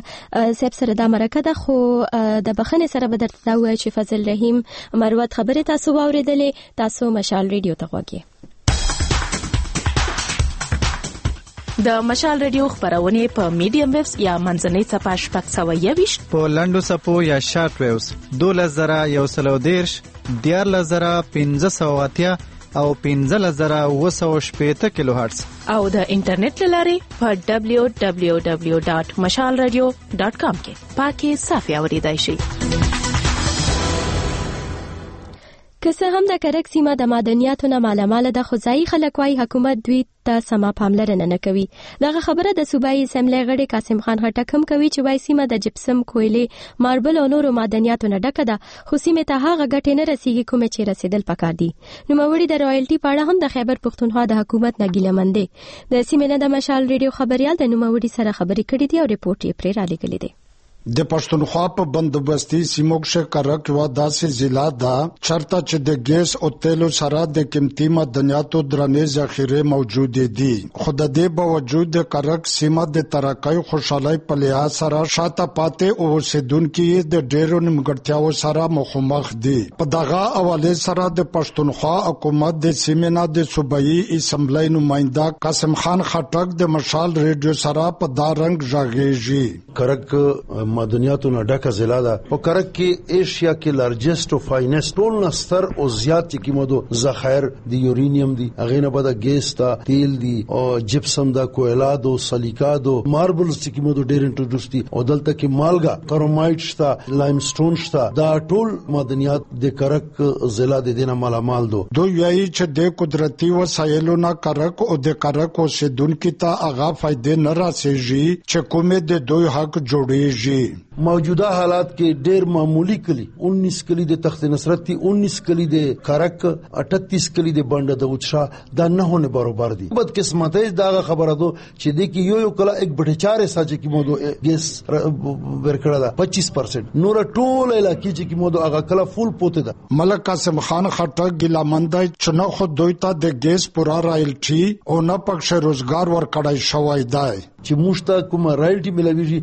صاحب سره د مرکه ده خو د بخنه سره بدرته وایو چې فضل الرحیم مروت خبره تاسو واوریدلې تاسو مشال ریډیو ته وګورئ. د مشال ریډیو خبرونه په میډیم ویوز یا منځنۍ صفحه شپږ 120 په لنډو صفو یا شارټ ویوز 12110 14580 او 15780 کیلو هرتز او د انټرنیټ لاري په www.mashalradio.com کې پاکي صافي اوریدای شي. که څه هم د کرک سیمه د معدنیاتو نه مالامال ده خو ځایي خلک وايي حکومت دوی ته سمه پاملرنه نه کوي. دغه خبره د صوبایي اسمبلی غړي قاسم خان خټک هم کوي چې وايي سیمه د جپسم کویلې ماربل او نورو معدنیاتو نه ډکه ده خو سیمه ته هغه ګټې نه رسیږي کومه چې رسیدل پکار دي. نوموړي د رایلټي په اړه هم د خیبر پښتونخوا د حکومت نه ګیلمن دي. د سیمه نه د مشال ریډیو خبريال د نوموړي سره خبرې کړې دي او ریپورت یې پرې را لګلې دي. د پښتونخوا په بندوبستي سیمو کې کرک و داسې ضلع دا چرته چې د ګیس او تیلو سره د قیمتي معدنیاتو درنې ذخیره موجود دي خو د دې باوجود د کرک سیمه د ترقۍ خوشحالي په لحاظ سره شاته پاتې او اوسیدونکو د ډېرو نیمګړتیاو سره مخامخ دي. په دغه حواله سره د پښتونخوا حکومت د سیمه نه د صوبایي اسمبلی نماینده قاسم خان خټک د مشال ریډیو سره په دا رنګ ژغېږي. کرک معدنیاتو نه ډکه ضلع ده او کرک کې ایشیا کې لارجست او فاینست ټول نستر او زیات قیمتو ذخایر دی یورینیم دی هغه نه بده ګیس تا تیل دی او جپسم دا کویلاد او سلیکاد او ماربلز چې قیمتو ډیر انټروډوس دي او دلته کې مالګا کرومایټ شتا لایمسټون شتا دا ټول معدنیات د کرک ضلع د دینه مالامال دو دوی یی چې د قدرتي وسایلو نه کرک او د کرک او سیدونکو ته هغه فائدې نه راسيږي چې کومه د دوی حق جوړیږي. موجوده حالات کې ډېر معمولی کلی 19 کلی د تخت نصرت دي 19 کلی د کرک 38 کلی د بانډه د وچا دا نه هونه برابر دي. بد قسمت دا خبره ده چې د کې یو کلا 1/4 ساجه کې مودو ګیس ورکړه ده 25% نور ټول علاقې چې مودو هغه کلا فول پوته ده. ملک قاسم خان خټک ګلامندای چنه خو دوی ته د ګیس پورا رایلټي او نه پکښ روزګار ورکړای شوی دی چې موږ کوم رایلټي ملويږي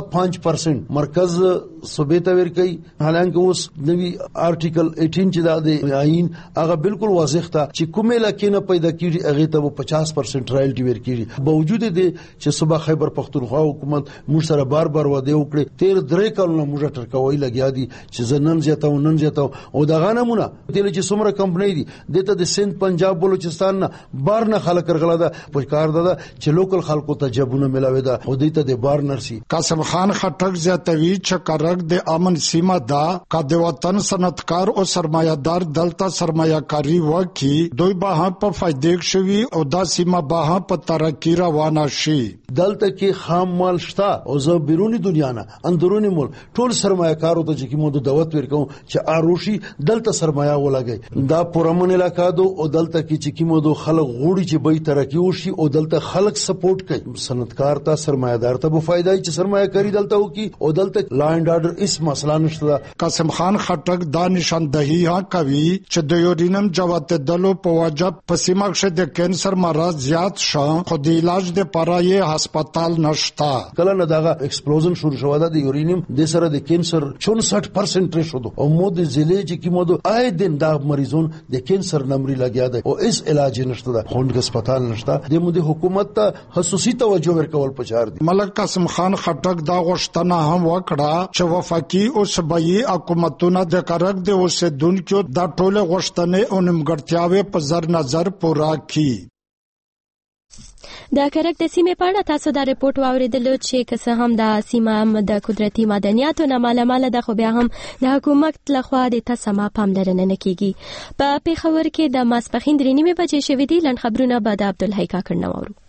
5% مرکز صوبې ته ورکړي. حالانکه اوس نوی آرټیکل 18 چې د آئین هغه بالکل واضح تا چې کومه لکه نه پیدا کیږي هغه ته 50% رایلټي ورکړي. باوجود دې چې صوبه خیبر پښتونخوا حکومت موږ سره بار وعده وکړي 13 کلونه موږ ټرکوي لګیا دي چې زنن زیاتو او دغه نمونه دله چې څومره کمپنۍ دي دته د سند پنجاب بلوچستان نه بار نه خلک رغلا ده په کار ده چې لوکل خلکو ته جبونه ملاوي ده او دته د بار نرسي. قاسم خان خټک زیات زیاتوي چې کرک د امن سیمه دا کا د وطن صنعتکار او سرمایه‌دار دلته سرمایه‌کاري وکي دوی به هم په فائدې شوي او دا سیمه به هم په ترقی روانه شي. دلته کې خام مال شته او زه بیرونی دنیا نه اندرونی مول ټول سرمایه‌کارو ته چې کومه دعوت ورکوم چې اروشي دلته سرمایه ولګي. دا پرمن علاقہ دو او دلته کې چې کومه خلک غوړي چې به ترقی وشي او دلته خلک سپورټ کوي. صنعتکار ته سرمایه‌دار ته به فائدہ چې سرمایه‌کاری دلته وکي او دلته لا اینڈ آرډر اس مسله نشته. قاسم خان خټک دا نشاندهی ها کوي چې د یورینم جوات دلو په وجب په سیمه کې د کینسر مرض زیات شو خو د علاج د پرای هسپتال نشتا. کله نه دا ایکسپلوژن شروع شو د یورینیم د سره د کینسر 64% شو او مو د ضلع چې کی مو آی دن دا مریضون د کینسر نمبر لګیا دی او اس علاج نشته ده خوند هسپتال نشته. د مو د حکومت ته خصوصي توجه ورکول پچار دي. ملک قاسم خان خټک دا غوښتنه هم وکړه چې وفاقي او صوبایي حکومتونه د کرک د اوسیدونکو دا ټول غوښتنې او نیمګړتیاوې په زر نظر پورا کړي. د کرک د سیمې په اړه تاسو دا ریپورت واوریدلو چې که څه هم د سیمه د قدرتي معدنیاتو نه مالاماله ده خو بیا هم د حکومت لخوا د تسمه پاملرنه نه کیږي. په پیښور کې د ماسپښین 3:30 بجې شوې دي. لنډ خبرونه به د عبدالحی کاکړ نه واورو.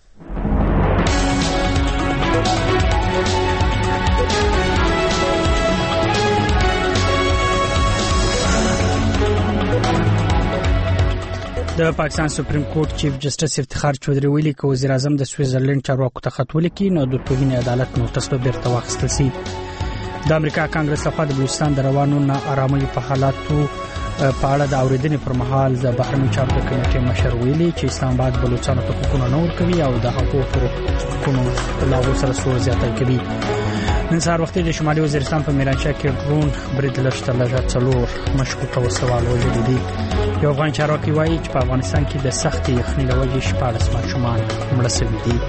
د پاکستان سپریم کورټ چیف جسټس افتخار چودھری ویلي چې وزیر اعظم د سویټزرلند چارواکو ته خط ولیکي نو د توهین عدالت نوټس به بیرته واخیستل شي. د امریکا کانګرس لخوا د بلوچستان د روانو ناارامۍ په حالاتو په اړه د اوریدنې پر مهال د بهرنی چارو کمیټې مشر ویلي چې اسلام آباد بلوچستان ته حقوق نه ورکوي او د حقوقو لاغو سره سور زیاته کوي. نن سهار وختي د شمالي وزیرستان په میرانشاه کې ډرون برید لږ 4 مشکوکه وسوال وژلي دي. یو افغان چارواکي وایي چې په افغانستان کې د سختې یخنۍ له وجې 14 ماشومان مړه شوي دي.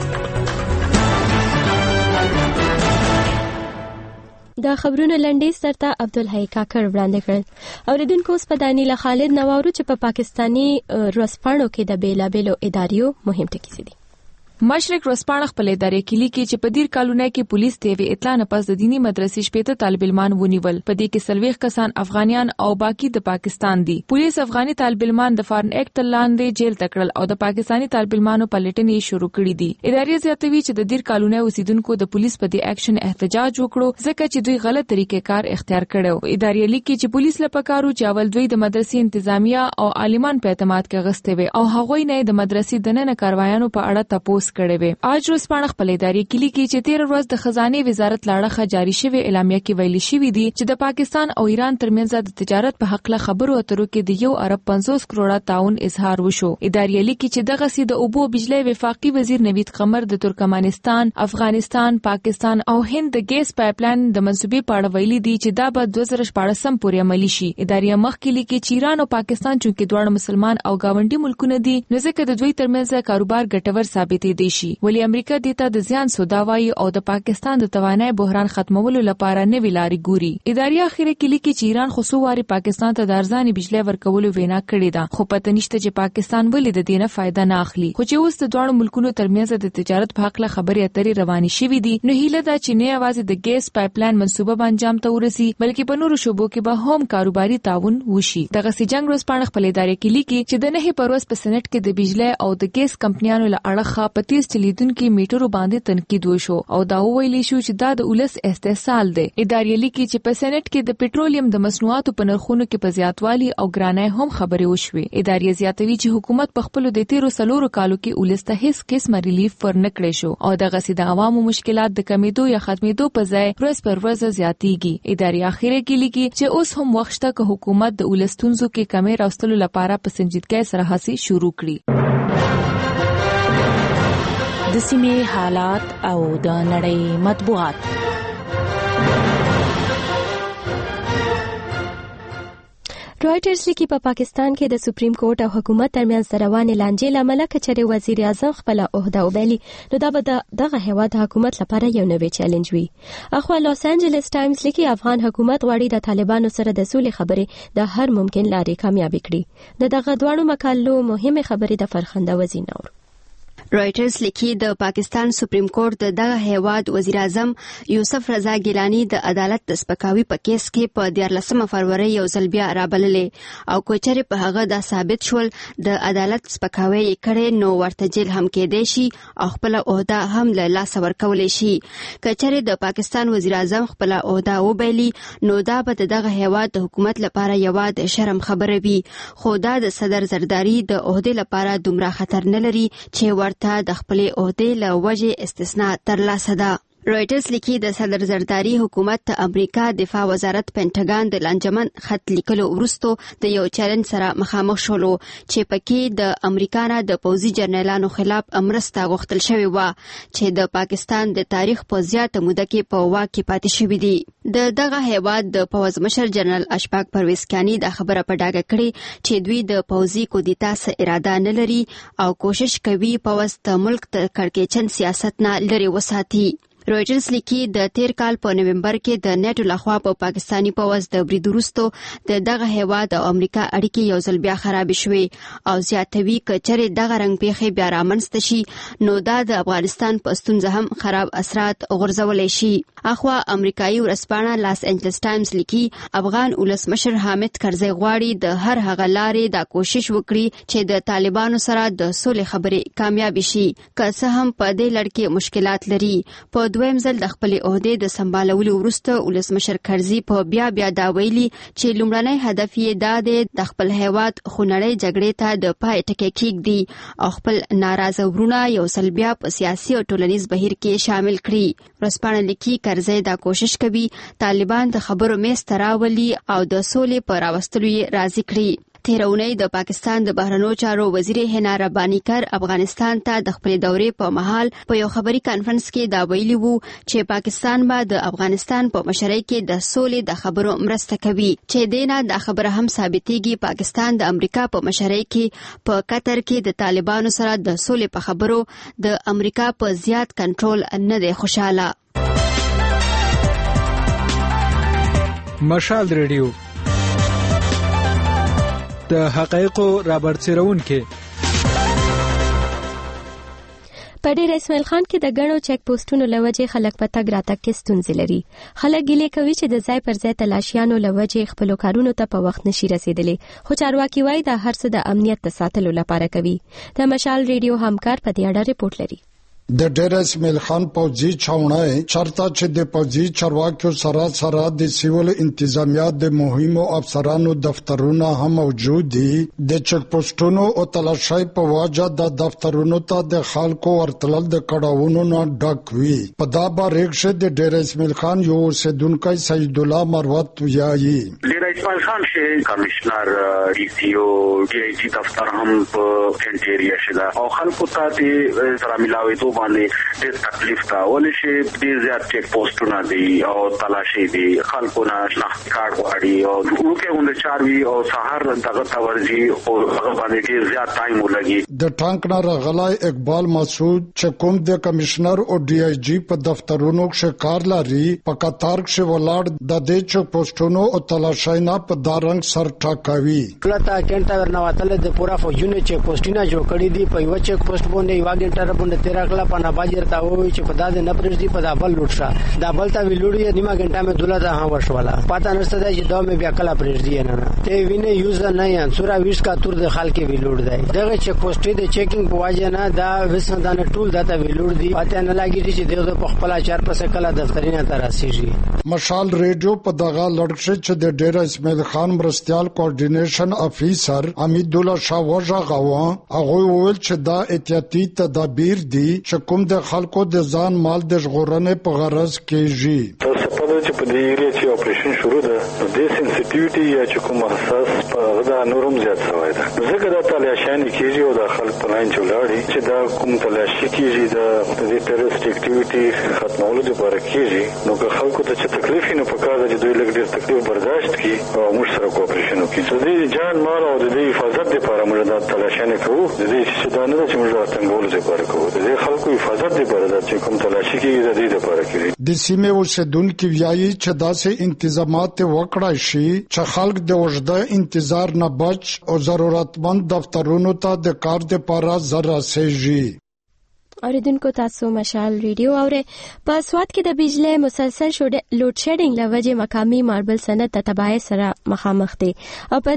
دا خبرونه لنډیز ترته عبدالحی کاکړ وړاندې کړل. اوریدونکو اوس په دانیلا خالد نواورو چې په پاکستانی ورځپاڼو کې د بیلابېلو اداریو مهم ټکي دي. مشرق ورځپاڼه خپل ادارې کې لیکي چې په دیر کالونه کې پولیس ته وی اطلاع نه پس د دینی مدرسې شپږ طالب علمان ونیول. په دې کې 40 کسان افغانیان او باقی د پاکستان دي. پولیس افغاني طالب علمان د فارن ایکټ لاندې جیل تکړل او د پاکستانی طالب علمانو پلټنې شروع کړې دي. ادارې زیاتوي چې د دیر کالونه اوسیدونکو د پولیس په دې اکشن احتجاج وکړو ځکه چې دوی غلط طریقې کار اختیار کړو. ادارې لیکي چې پولیس لپاره چې اول دوی د مدرسې انتظامیه او عالمان په اعتماد کې غستې وي او هغوی نه د مدرسې دننه کاروایانو په اړه تپوس کړي وي. اج ورځپاڼه خپل ادارې کې لیکي چې 13 ورځ د خزانه وزارت لاړه جاری شوی اعلامیه کې ویلي شوی دی چې د پاکستان او ایران ترمنځ د تجارت په حق له خبرو اترو کې د 1 ارب 50 کروڑه تعاون اظهار وشو. ادارې لیکي چې دغه سي د اوبو بجلی وفاقي وزیر نوید قمر د ترکمنستان، افغانستان، پاکستان او هند د ګیس پایپلاین د منسوبې په اړه ویلي دی چې دا به 2014 پورې عملی شي. ادارې مخکې لیکي چې ایران او پاکستان چې دواړه مسلمان او گاونډي ملکونه دي نو ځکه د دوی ترمنځ کاروبار ګټور ثابتې دي شي. ولی امریکا دیتا د زیان سودا وایي او د پاکستان د توانای بحران ختمولو لپاره نوې لارې ګوري. ادارې اخیره کې لیکي چې ایران خو سواري پاکستان ته د ارزاني بجلی ورکولو وینا کړې ده خو پته نشته چې پاکستان ولې د دې نه فائدہ نه اخلي. خو چې اوس د دوه ملکونو ترمنځ د تجارت په حق له خبرې اترې روانې شوې دي نو هیله ده چې نه اواز د ګیس پایپلاین منسوبه انجام ته ورسي بلکې په نورو شوبو کې به هم کاروباري تعاون وشي. دغه سي جنگ ورځپاڼه خپل ادارې کې لیکي چې د نه پروس په سنټ کې د بجلی او د ګیس کمپنیانو له اړخه په 30 چلیدونکو میټرو باندې تنقید وشو او دا ویلي شو چې دا د ولس استحصال دی. ادارې لیکي چې په سنټ کې د پټرولیم د مصنوعاتو په نرخونو کې په زیاتوالي او ګرانۍ هم خبرې وشوي. ادارې زیاتوي چې حکومت په خپل د 13 کالو کې ولس ته هیڅ قسم ریلیف ورنکړي شو او دغه سي د عوامو مشکلات د کمیدو یا ختمېدو په ځای ورځ پر ورځ زیاتېږي. ادارې اخیره کې لیکي چې اوس هم وخت شته چې حکومت د ولستونزو کې کمی راوستلو لپاره په سنجیدګۍ سره هڅې شروع کړي. د سیمې حالات او د نړۍ مطبوعات. رويټرز لیکي په پاکستان کې د سپریم کورټ او حکومت ترمنځ روانې لانجې لامل کچره وزیر اعظم خپل عہده وبالي نو دا به دغه هیواد حکومت لپاره یو نوې چیلنج وي. اخو لاس انجلس ټایمز لیکي افغان حکومت غواړي د طالبانو سره د سولې خبرې د هر ممکن لارې کامیاب کړي. دغه دوه مقالو مهمه خبرې د فرخنده وزینور رائټرز لیکي د پاکستان سپریم کورټ د دغه هیواد وزیر اعظم یوسف رضا ګیلانی د عدالت د سپکاوي په کیس کې په 14 فروری یو ځل بیا رابللې او کوچري په هغه دا ثابت شول د عدالت سپکاوي کړي نو ورته جیل هم کېدې شي او خپل عہده هم له لاس ورکولې شي. کچري د پاکستان وزیر اعظم خپل عہده وبایلی نو دا به دغه هیواد د حکومت لپاره یو د شرم خبره وي، خو دا د صدر زرداری د عہده لپاره دومره خطر نه لري چې ورته د خپل عہدې له وجې استثناء ترلاسه ده. رائټرز لیکي د صدر زرداری حکومت ته امریکا دفاع وزارت پینټاګان د لانجمن خط لیکلو وروسته د یو چیلنج سره مخامخ شولو چې پکې د امریکا نه د پوځي جنرالانو خلاف امرسته غوښتل شوی و چې د پاکستان د تاریخ په زیاته موده کې په واک کې پاتې شوی دي. د دغه هیواد د پوځ مشر جنرال اشفاق پرویز کانی دا خبره په ډاګه کړې چې دوی د پوځي کودتا سره اراده نه لري او کوشش کوي پوځ د ملک د کړکېچن سیاست نه لري وساتي. رائټرز لیکي د تیر کال په نومبر کې د نیټو لخوا په پاکستانی پوځ د برید وروسته د دغه هیواد او امریکا اړیکې یو ځل بیا خراب شوې او زیاتوي کچره دغه رنګ پیښې بیا رامنځته شي نو دا د افغانستان په ستونزه هم خراب اثرات غورځولای شي. اخوا امریکایي ورځپاڼه لاس انجلس ټایمز لیکي افغان ولسمشر حامد کرزي غواړي د هر هغه لارې دا کوشش وکړي چې د طالبانو سره د سولې خبرې کامیاب شي که څه هم په دې لړ کې مشکلات لري. په دویم ځل د خپل عہدې د سمبالولو وروسته ولسمشر کرزي په بیا دا ویلي چې لومړنی هدف یې دا دی د خپل هیواد خونړۍ جګړې ته د پای ټکی کېږدي او خپل ناراضه ورونه یو ځل بیا په سیاسي او ټولنیز بهیر کې شامل کړي. ورځپاڼه لیکي کرزي دا کوشش کوي طالبان د خبرو میز ته راولي او د سولې په راوستلو یې راضي کړي. تیرونی د پاکستان د بهرنیو چارو وزیر حنا ربانی کر افغانستان ته د خپل دورې په مهال په یو خبري کانفرنس کې دا ویلي وو چې پاکستان به د افغانستان په مشرۍ کې د سولې د خبرو مرسته کوي چې دینه د خبره هم ثابتېږي پاکستان د امریکا په مشرۍ کې په قطر کې د طالبانو سره د سولې په خبرو د امریکا په زیات کنټرول نه دی خوشاله. مشال ریډیو د حقایقو رابرسېرون کې په ډېر اسماعیل خان کې د ګڼو چیک پوسټونو لوجې خلک په تګ راتګ کې ستونزې لري. خلک ګیلې کوي چې د ځای پر ځای تلاشیانو لوجې خپل کارونو ته په وخت نشي رسیدلی، خو چارواکي وایي دا هر څه د امنیت د ساتلو لپاره کوي. د مشال ریډیو همکار په دې اړه ریپورت لري. د ډېر اسماعیل خان پوځي چاونای چرته چې د پوځي چارواکیو سره د سیول انتظامیه د مهمو افسرانو دفترونه هم موجود دي. د چک پوسټونو او تلاشۍ په وجه د دفترونو ته د خلکو ورتلل د کډاوونو نه ډک وي. په دا باریکشه د ډېر اسماعیل خان یو سیدونکو سید الله مروت ویایي ډېر اسماعیل خان شه کمشنر ډي سي او ډي آی جی دفتر هم په انټیریا شدا او خلکو ته د سره ملاوي تو باندې ډېر تکلیف تا ولې شي ډېر زیات چیک پوسټونه دي او تلاشي دي خلکو نه شناخت کارت غواړي او ورکه اون چاروي او سحر دغه تورجي او هغه باندې ډېر زیات ټایم ولګي. د ټانک نه راغلای اقبال مسعود چې کوم د کمشنر او ډي آی جی په دفترونو کې کار لري په قطار کې ولاړ د دې چک پوسټونو او تلاشي نه په دارنګ سر ټاکوي. کله کینټا ورنواتل د پورا فوجونه چک پوسټونه جوړ کړی دي په یو چک پوسټ باندې یو غنټه باندې 13 کله په نباجر تا وای چې په داسې نه پرېږدي په دابل لوټشه دابل ته ویلوړي نیمه غنټه مې دوله ده وشوله پاته نشته چې دا مې بیا کله پرېږدي نه ته وینې یوزر نه یا سورا 20 کا تور د خلک ویلوړ دی دغه چک پوسټ د چیکینګ په واجه نه دا وسندانه ټول دته ویلوړ دی پاته نه لګی چې د په خپل چار پسې کله دفترینه ته راسیږي. مشال ریډیو په دغه لړکشه چې د ډېر اسماعیل خان مرستيال کوارډینیشن افیسر حمید الله شاه وژغوا هغه وویل چې دا احتیاطي تدابیر دي چې کوم د خلکو د ځان مال د ژغورنې په غرض کېږي. تاسو په دې چې په دې ایریا چې اپریشن شروع ده د سنسټیویټي یا چې کوم حساس په غدا نورم زیات شوی ده ځکه دا تلاشیان کېږي او د خلک په لاین چولاړي چې دا کوم تلاشي کېږي د دې ټیرریست اکټیویټي ختمولو لپاره کېږي نو که خلکو ته چې تکلیف نه پکاره چې دوی لږ ډېر تکلیف برداشت کړي او موږ سره کوپریشن وکړي چې دې جان مال او د دې حفاظت لپاره موږ دا تلاشیان کوو د دې چې دا نه چې موږ راټنګول لپاره کوو د دې خلکو حفاظت لپاره چې کوم تلاشي کېږي د دې لپاره کوي. د سیمې اوسیدونکو ویایي چې داسې انتظامات وکړای شي چې خلک د وژده انتظار نه بچ او ضرورتمند دفترونو ته د کار لپاره زر رسیږي. اوریدونکو تاسو مشال ریډیو اوره په سواد کې د بجلی مسلسل لوډ شیډینګ لوجه مقامی ماربل صنعت د تباہی سره مخامخ دي او په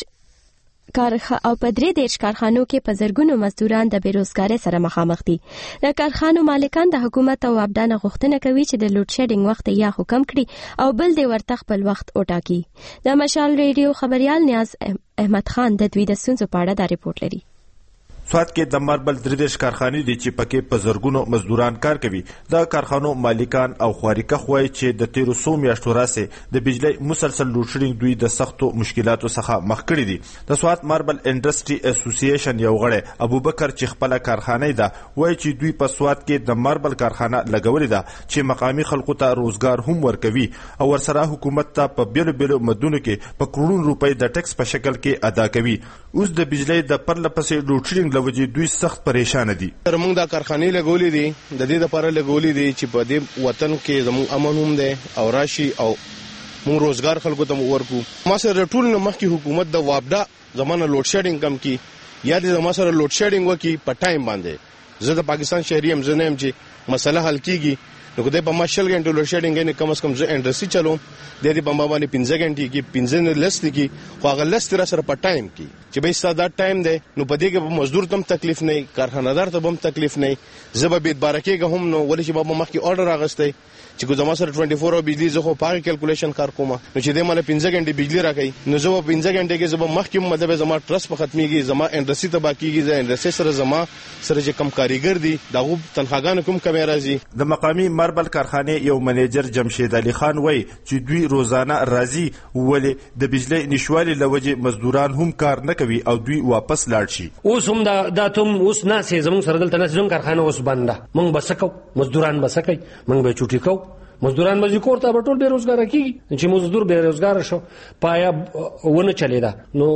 درې دیرش کارخانو کې په زرګونو مزدوران د بیروزګارۍ سره مخامخ دي. د کارخانو مالکان د حکومت او ابدانه غوښتنه کوي چې د لوډ شیډینګ وخت یا حکم کړي او بل د ورته خپل وخت وټاکي. د مشال ریډیو خبريال نیاز احمد خان د دوی د ستونزو په اړه دا ریپورت لري. سواد کې د ماربل درېدش کارخانې دي چې پکې په زرګونو مزدوران کار کوي. د کارخانو مالکان او خواریکه خوای چې د 1300 میاشتو راسه د بجلی مسلسل لوډ شیډینګ دوی د سختو مشکلاتو څخه مخ کړي دي. د سواد ماربل انډستری اسوسییشن یو غړی ابوبکر چې خپل کارخانه ده وایي چې دوی په سواد کې د ماربل کارخانه لګولې ده چې مقامی خلکو ته روزګار هم ورکوي او ورسره حکومت ته په بیلو بیلو مدونو کې په کروڑونو روپۍ د ټیکس په شکل کې ادا کوي. اوس د بجلی د پرلپسې لوډ شیډینګ لوجې دوی سخت پریشان دي. موږ د کارخانې لګولې دي د دې لپاره لګولې دي چې په دې وطن کې زموږ امن هم دی او راشي او موږ روزګار خلکو ته ورکو. ما سره ټول نه مخکې حکومت د وابډا زمانه لوډ شیډینګ کم کی یا د ما سره لوډ شیډینګ وکي په ټایم باندې. زه د پاکستان شهري هم زه نه يم چې مسله حل کیږي نو کله په ماشل غنټو لوډ شیډینګ نه کم از کم زه انډستری چلوم د دې په باندې 15 غنټې کې 15 لست کې خو هغه لست را سره په ټایم کې چې به ساده ټایم دی نو په دې کې مزدور تم تکلیف نه کارخانه‌دار ته هم تکلیف نه زبه بیت بارکه هم نو ولې چې په مخ کې order راغسته چې کوم سره 24 او بجلی زه خو پاک کیلکولیشن کار کوم نو چې دې مال 15 غنټې بجلی راکې نو زه 15 غنټې کې زه مخ کې مطلب زما ټرست په ختميږي زما انډستری ته باقیږي زه انډستری سره زما سره چې کم کاریګر دي دغه تنخواګانو کوم کمی راځي. د مقامی ماربل کارخانه یو منیجر جمشید علي خان وایي چې دوی روزانه راځي ولې د بجلی نشوالي لوجه مزدوران هم کار نه کوي او دوی واپس لاړ شي. اوس هم دا تم اوس ناسې زموږ سره دلته ناسې زموږ کارخانه اوس بنده موږ بسکو مزدوران بسکای موږ به چوټي کو مزدوران مزي کور ته ټول بیروزګار کیږي چې مزدور بیروزګار شو پایا ونه چلیدا نو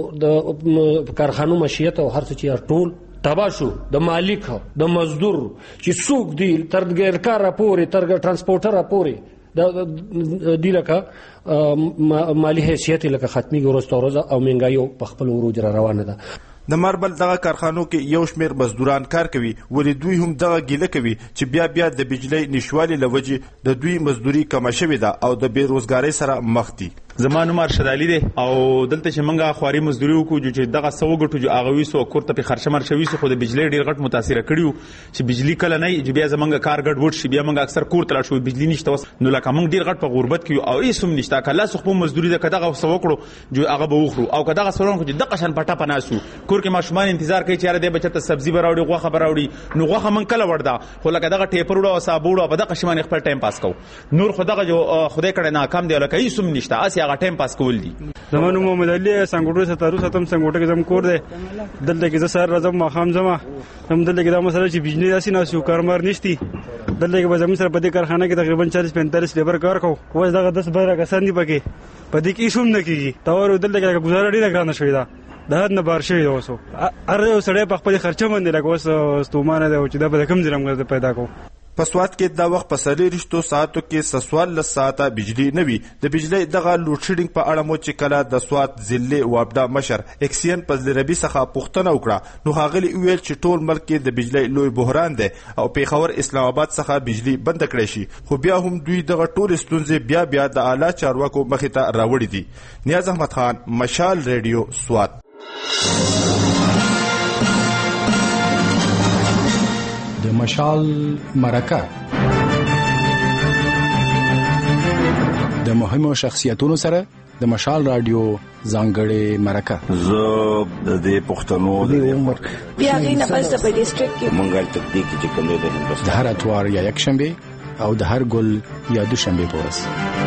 د کارخانو مشیت او هر څه چې ټول تبا شو. د مالک د مزدور چې سوق دی تر ګرکار پورې تر ترانسپورټر پورې د لکه مالی حیثیت لکه ختمي ګورسته روزه او منګایو په خپل وروج روانه ده. د ماربل دغه کارخانو کې یو شمیر مزدوران کار کوي ولې دوی هم دغه ګیله کوي چې بیا د بجلی نشوالي لوجه د دوی مزدوري کم شوې ده او د بیروزګارۍ سره مخ دي. زمانو مرشد علي دي او دلته چې منګه خواري مزدوري وکړو چې دغه سو غټو جو اغوي سو کورته په خرچه مرشوي سو خو د بجلی ډیر غټ متاثر کړیو چې بجلی کله نه چې بیا زمنګ کار غټ وډ شي بیا منګه اکثر کور تل شو بجلی نشته نو لکه منګ ډیر غټ په غربت کې او هیڅ هم نشته کله سو په مزدوري د کداغه سو وکړو جو هغه به وخرو او کداغه سولون چې دغه شان پټه پناسو کور کې ماشومان انتظار کوي چې د بچته سبزی براوړي غوخه براوړي نو غوخه من کله وردا خو لکه دغه ټیپر وړو صابوړو په دغه شمن خپل ټایم پاس کو نور خدغه جو خدای کړه ناکام دی لکه هیڅ هم نشته اسی هغه ټایم پاس کول دي. زمانو محمد علي څنګه ستارو ستم څنګه کې زم کور دی دلته کې سر راځم ما خام زما هم دلته کې دا مسله چې بجلی داسې نه سو کارمار نشتی دلته کې به زموږ سره په دې کارخانه کې تقریبا 40-45 لیبر کار کوو خو دغه 10-12 کسان دي پکې په دې کې شوم نه کیږي تاور دلته کې گزاره ډیره ګرانه شوې ده د حد نه بار شوی اوسو هر یو سړی په خپل خرچه باندې لګوس ستومانه دی چې دا به کم ځرم پیدا کو. په سواد کې دا وخت په سړي رښتو ساعتو کې سسوال ل ساعته بجلی نه وي. د بجلی دغه لوډ شیډینګ په اړه مو چې کله د سواد ضلع وابډا مشر اکسین پزلربي څخه پوښتنه وکړه نو هغه ویل چې ټول ملک کې د بجلی لوی بحران دی او پیښور اسلام آباد څخه بجلی بند کړی شي خو بیا هم دوی دغه ټول ستونزې بیا د اعلی چارواکو مخې ته راوړي دي. نیاز احمد خان مشال ریډیو سواد. د مشال مرکه د مهمو شخصیتونو سره د مشال رادیو ځانګړې مرکه زه د دې پښتنو د عمر بیا غینه پس په ډیسټریکټ کې منګل تکتیک چې کومه ده د هر اتوار یا یک شنبه او د هر ګل یا دوشنبه پورس.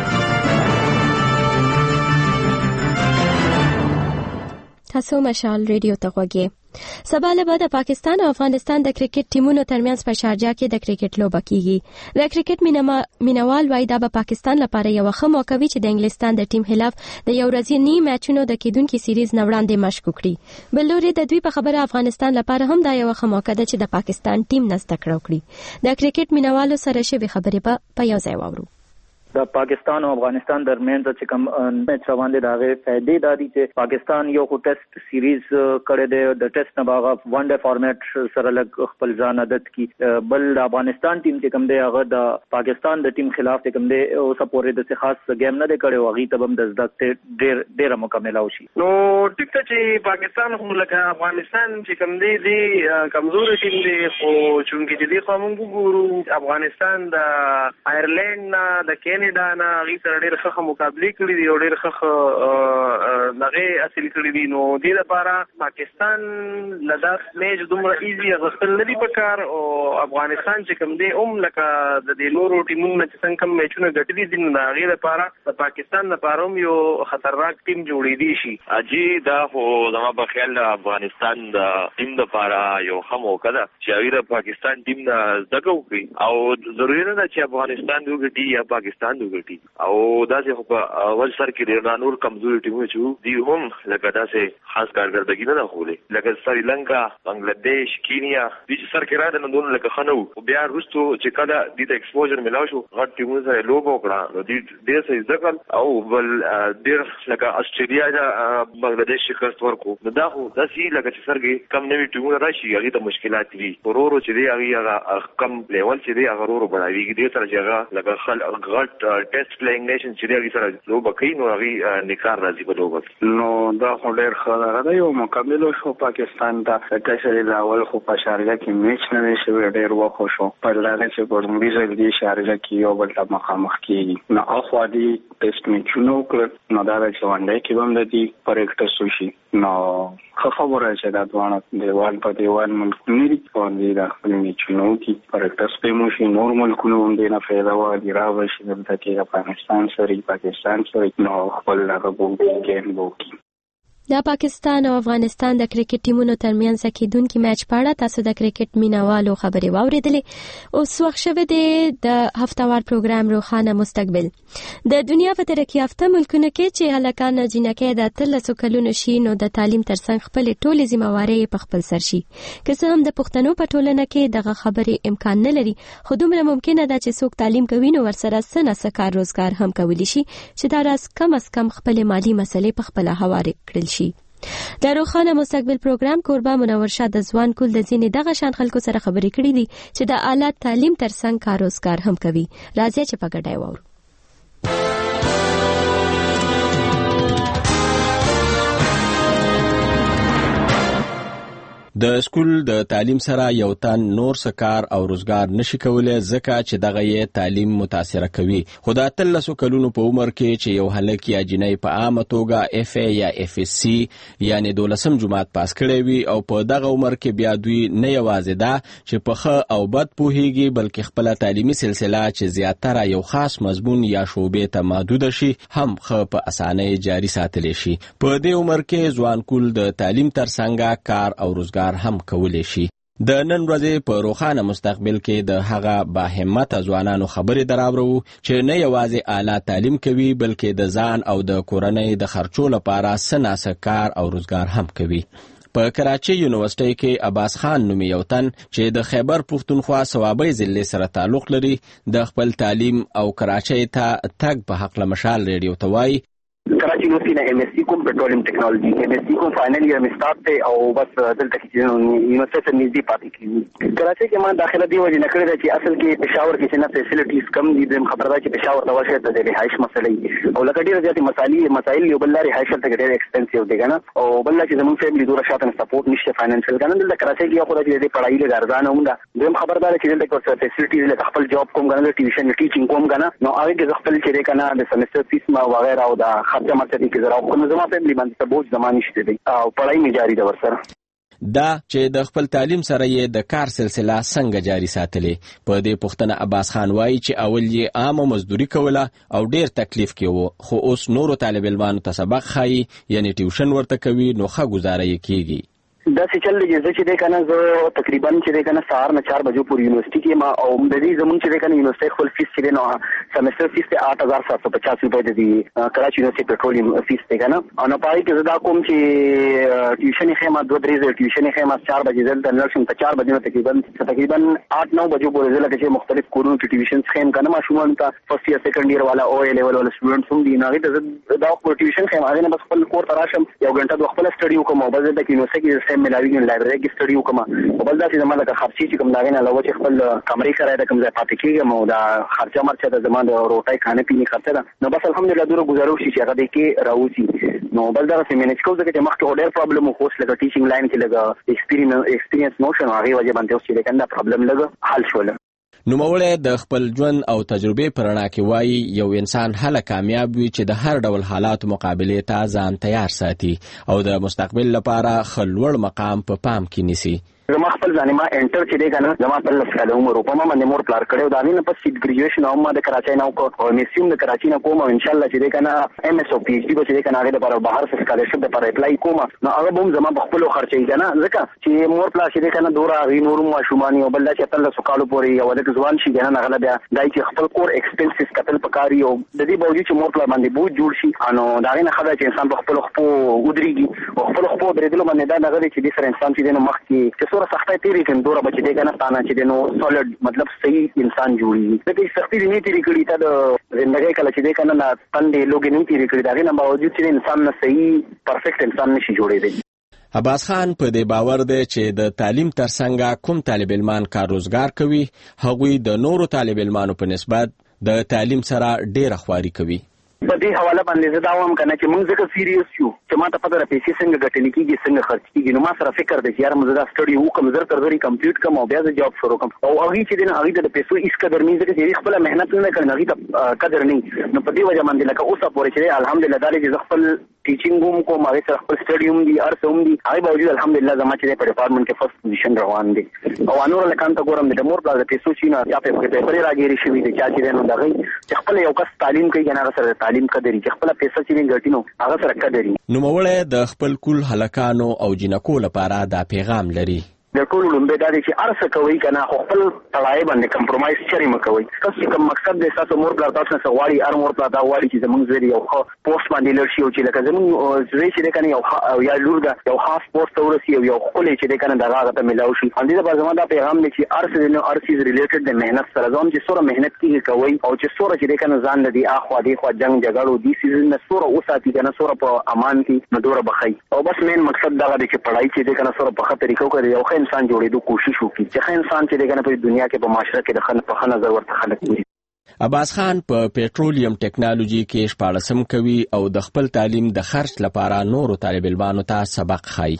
تاسو مشال ریډیو ته غوږی. سبا له بعد پاکستان او افغانستان د کرکټ ټیمونو ترمنځ په شارجه کې د کرکټ لوبه کیږي. د کرکټ مینوال وایي دا به پاکستان لپاره یو ښه موقع وي چې د انګلستان د ټیم خلاف د یو ورځني میچونو د کیدونکو سیریز نه وړاندې مشق وکړي. بل لوري د دوی په خبره افغانستان لپاره هم دا یو ښه موقع ده چې د پاکستان ټیم نه زده کړه وکړي. د کرکټ مینوالو سره شوي خبرې په یو ځای واورو. د پاکستان او افغانستان درمیان چې کوم میچ روان دي دا غي فائدې دادي چې پاکستان یو ټیسټ سیریز کړی دی د ټیسټ نه باغ ون ډے فارمیټ سره لګ خپل ځان عادت کی بل د افغانستان ټیم چې کوم دی هغه د پاکستان د ټیم خلاف چې کوم دی او سپورې د خاص گیم نه دی کړی او هغه تبم د زدکته ډیر مکمل او شي نو ټیک ته چې پاکستان هم لکه افغانستان چې کوم دی کمزوري ټیم دی او چونکی چې دی قوم ګورو افغانستان د آیرلند نه د کینیډا نه غي سره ډېر ښه مقابله کړې دي او ډېر ښه دغه اصل کړې دي نو د لپاره پاکستان لداس میچ دومره ایزي غوښتل نه دي پکار او افغانستان چې کوم دی لکه د دې نورو ټیمونو چې څنګه کوم میچونه ګټلي دي نو هغه لپاره د پاکستان لپاره یو خطرناک ټیم جوړې دي شي اجي دا خو زما په خیال افغانستان د ټیم لپاره یو خمو کده چې هغه د پاکستان ټیم نه زګو کوي او ضروري نه چې افغانستان وګټي یا پاکستان وګټي او دا چې په اول سر کې د نور کمزوري ټیمونه چې دی هم لکه دا چې خاص کارګردګي نه خولې لکه سریلانکا بنگلاديش کینیا دې سر کې را ده نو لکه خنو او بیا وروسته چې کله د ایکسپوژر ملاو شو غټ ټیمونه سره لوبو کړه نو دې څه ځکل او بل ډیر لکه استرالیا دا بنگلاديش شکست ورکو نو دا خو د سی لکه چې سرګي کم نوي ټیمونه راشي هغه د مشکلات دي ورورو چې دی هغه کم لیول چې دی هغه ورورو بڑاویږي دې سره چې هغه لکه خل غټ ټیسټ پلیینګ نیشن چې دی هغه سره لوب کوي نو هغه نکار راځي په لوب نو دا خو ډیر ښه ده یو مقابله شو پاکستان ته کله لاول خو په شارجه کې میچ نه شوی ډیر وخت شو په لاره چې ګورمبي ځل دی شارجه کې یو بل ته مخامخ کیږي نو اخوا دی ټیسټ میچونو کړ نو دا چې وانډای کې هم د دې پرېکټ سوشي نو خبره چې دا دوه دیوال په دیوال ملکونه لري او دې د خپل میچونو کې پرېکټ په موشي نور ملکونه هم دې نه فایده وایي راوښي د کې افغانستان سره پاکستان سره نو خپل هغه بوګي ګیم بوګي د پاکستان او افغانستان د کرکټ ټیمونو ترمنځ کېدونکي میچ په اړه تاسو د کرکټ مینوالو خبرې واوریدلې اوس وخت شوه د هفتهوار پروګرام روخانه مستقبل د دنیا په ترقی یافته ملکونو کې چې هلکان جنکۍ د 13 کلونو شي نو د تعلیم ترڅنګ خپل ټولې ذمہواري په خپل سر شي که څه هم د پښتنو په ټولنه کې دغه خبرې امکان نه لري خو دومره ممکنه ده چې څوک تعلیم کوي نو ورسره سنه کار روزګار هم کولی شي چې دا راز کم از کم خپل مالی مسلې په خپل حواله کړل شي د روخانه مستقبل پروګرام کوربه منور شاه د ځوان کول د ځینې دغه شان خلکو سره خبرې کړې دي چې د اعلی تعلیم ترڅنګ کار روزګار هم کوي راځي چې په ګډه وورو د سکول د تعلیم سره یو تن نور سکار او روزګار نشي کولای ځکه چې دغه یې تعلیم متاثر کوي خو د 13 کلونو په عمر کې چې یو هلک یا جنۍ په عامه توګه اف ای یا اف اس سی یعنی 12م جماعت پاس کړی وي او په دغه عمر کې بیا دوی نه یوازې ده چې په ښه او بد پوهیږي بلکې خپل تعلیمي سلسله چې زیاتره یو خاص مضمون یا شوبې ته محدود شي هم ښه په اسانۍ جاری ساتلی شي په دې عمر کې ځوان کول د تعلیم ترڅنګ کار او روزګار هم کولای شي د نن ورځې په روخانه مستقبل کې د هغه باهمته ځوانانو خبرې دراوړو چې نه یوازې اعلی تعلیم کوي بلکې د ځان او د کورنۍ د خرچو لپاره سناسه کار او روزګار هم کوي په کراچي یونیورسيټي کې عباس خان نومي یو تن چې د خیبر پښتونخوا صوابۍ ضلع سره تعلق لري د خپل تعلیم او کراچي ته تګ په حق مشال ریډیو ته وایي کراچي یونیورسيټي نه ایم ایس سی کوم پټرولیم ټیکنالوژي ایم ایس سی کوم فائنل ایئر میں سٹارٹ ته او بس دلته کې یونیورسيټي ته نږدې پاتې کیږي کراچي کې ما داخله دی وجه نه کړی دا چې اصل کې پېښور کې څنګه فیسیلیټیز کم دي د خبره چې پېښور ته ورشي ته د رهائش مسلې او لکه ډیره زیاتې مسایل یو بل لري رهائش ته ډیره ایکسپنسیو دي کنه او بل چې زموږ فیملی دوره شاته سپورټ نشته فاینانشل کنه د کراچي کې خو د پڑھائی له ارزانه هم ده دیم خبردار چې دلته کوم فیسیلیټیز له خپل جاب کوم کنه ټیوشن ټیچینګ کوم کنه نو هغه کې خپل چې کنه د سمستر فیس ما وغیرہ او د خرچه مرچه کې او کوم زما فیملی باندې بوج زمانه شته دي او پړای می جاری ده ورسره دا چې د خپل تعلیم سره یې د کار سلسله څنګه جاری ساتلې په دې پوښتنه عباس خان وایي چې اول یې عامه مزدوري کوله او ډیر تکلیف کې وو خو اوس نورو طالب علمانو ته سبق خایي یعنی ټیوشن ورته کوي نو ښه گزاره یې کیږي دا څه چل دی چې د کنه زه تقریبا چې د کنه سهار نه 4 بجو پورې یونیورسيټي کې ما او د دې زمون چې د کنه یونیورسيټي خپل فیس چې نو سمستر فیس ته 8750 روپے د کراچي یونیورسيټي پټرولیم فیس ته کنه او نه پای کې زدا کوم چې ټیوشن خیمه 2-3 ټیوشن خیمه 4 بجې دلته نرسم ته 4 بجې تقریبا 8-9 بجو پورې زله کې مختلف کورونو کې ټیوشن خیم کنه ما شومان ته فرست ایئر سیکنډ ایئر والا او ای لیول والا سټوډنټس هم دي نه دا ټیوشن خیم هغه نه بس خپل کور تراشم یو غنټه د خپل سټډي وکم او بل د یونیورسيټي کې سیم ملاوي کې لایبرری کې سټډي وکم او بل دا چې زموږ د خرچي چې کوم دا نه علاوه چې خپل کمرې کرای د کوم ځای پاتې کېږم او دا خرچه مرچه د زموږ د روټۍ خانه پیني خرچه ده نو بس الحمدلله دوره گزارو شي چې هغه د کې راوځي نو بل دا چې مینج کوو چې مخکې ډېر پرابلم خو اوس لکه ټیچینګ لاین کې لګا ایکسپیرینس نوشن هغه وجه باندې اوس چې دا پرابلم لګا حل شول نوموړی د خپل ژوند او تجربې په رڼا کې وایي یو انسان هله کامیاب وي چې د هر ډول حالاتو مقابلې ته ځان تیار ساتي او د مستقبل لپاره ښه لوړ مقام په پام کې نیسي. زما خپل ځانې ما انټر چې دی کنه زما په 10 کاله عمر په ما باندې مور پلار کړو دا نه پس چې ګریجویشن هم ما د کراچۍ نه وکړ او میسیوم د کراچۍ نه کوم ان شاء الله چې دی کنه ام اس او پی ایچ ډي به چې دی کنه هغه لپاره بهر څخه سکالرشپ لپاره اپلای کوم نو هغه به زما په خپل خرچې کنه ځکه چې مور پلار چې دی کنه دورا غي نورم ماشومانی او بل چې تل سکالو پوري او د ځوان شي کنه هغه بیا دای چې خپل کور ایکسپنسز کتل پکاري او د دې باوجود چې مور پلار باندې بوج جوړ شي نو دا نه خبره چې انسان په خپل خپل ودرېږي او خپل خپل درېدل باندې دا دغه چې د سر انسان چې د مخ کې چې سوره سختۍ تیری دوره بچ دی کنه تانا چې نو سولید مطلب صحیح انسان جوړي دغه سختي نه تیری کړی ته د ژوندۍ کله چې دی کنه نه پندې لوګي نه تیری کړی دا نه باوجود چې انسان نه صحیح پرفیکټ انسان نشي جوړېدی. عباس خان په دې باور دی چې د تعلیم ترڅنګ کوم طالب علمان کار روزګار کوي هغوی د نورو طالب علمانو په نسبت د تعلیم سره ډېره خواري کوي. په دې حواله باندې زه دا وایم کنه چې موږ ځکه سیریس یو چې ما ته پته ده پیسې څنګه ګټل کېږي څنګه خرڅ کېږي نو ما سره فکر دی چې یار موږ دا سټډي وکم زر تر زری کمپلیټ کوم او بیا زه جاب شروع کوم او هغه چې دین هغه د پیسو هیڅ قدر نه ځکه چې خپل مهنت نه کړنه هغه ته قدر نه نو په دې وجه باندې لکه اوسه پورې چې الحمدلله دا چې خپل ټیچینګ هم کوم هغه سره خپل سټډي هم دي ارس هم دي هغه باوجود الحمدلله زما چې په ډپارټمنټ کې فرست پوزیشن روان دي او انور لکان ته ګورم د مور پلان د پیسو چې نه یا په پیپر راګيري شوی دي چې نو دغه چې خپل یو کس تعلیم کوي کنه هغه سره تعلیم قدرې چې خپل پیسې چې ګټینو هغه سره قدرې نوموړی د خپل کول هلکانو او جنکو لپاره دا پیغام لري. د ټول لومبه دا چې ارسه کوي کنه خو خپل تړای باندې کمپرمایز چری مکوي تاسو کوم مقصد د تاسو مور پلار تاسو نه غواړي ار مور پلار دا غواړي چې زمونږ زری یو پوسټ باندې لرشي او چې لکه زمونږ زری چې کنه یو یا لور دا یو خاص پوسټ ورسي یو خپل چې کنه دا هغه ته ملاوي شي اندې دا زموږ دا پیغام دی چې ارسه نو ارسیز ریلیټډ د مهنت سره ځم چې سوره مهنت کوي او چې سوره چې کنه ځان لدی اخوا دی خو جنگ جګړو دي سیزن نه سوره اوساتي کنه سوره په امان کې نو دوره بخي او بس مین مقصد دا دی چې پڑھائی چې کنه سوره په خطر طریقو کې یو ښه انسان جوړېدو کوشش وکړي چې انسان چې دغه په دنیا کې په معاشره کې د خلک په نظر ورته خلک دي. عباس خان په پېټرولیم ټیکنالوژي کې 14 کوي او د خپل تعلیم د خرج لپاره نورو طالب علمانو ته سبق ښيي.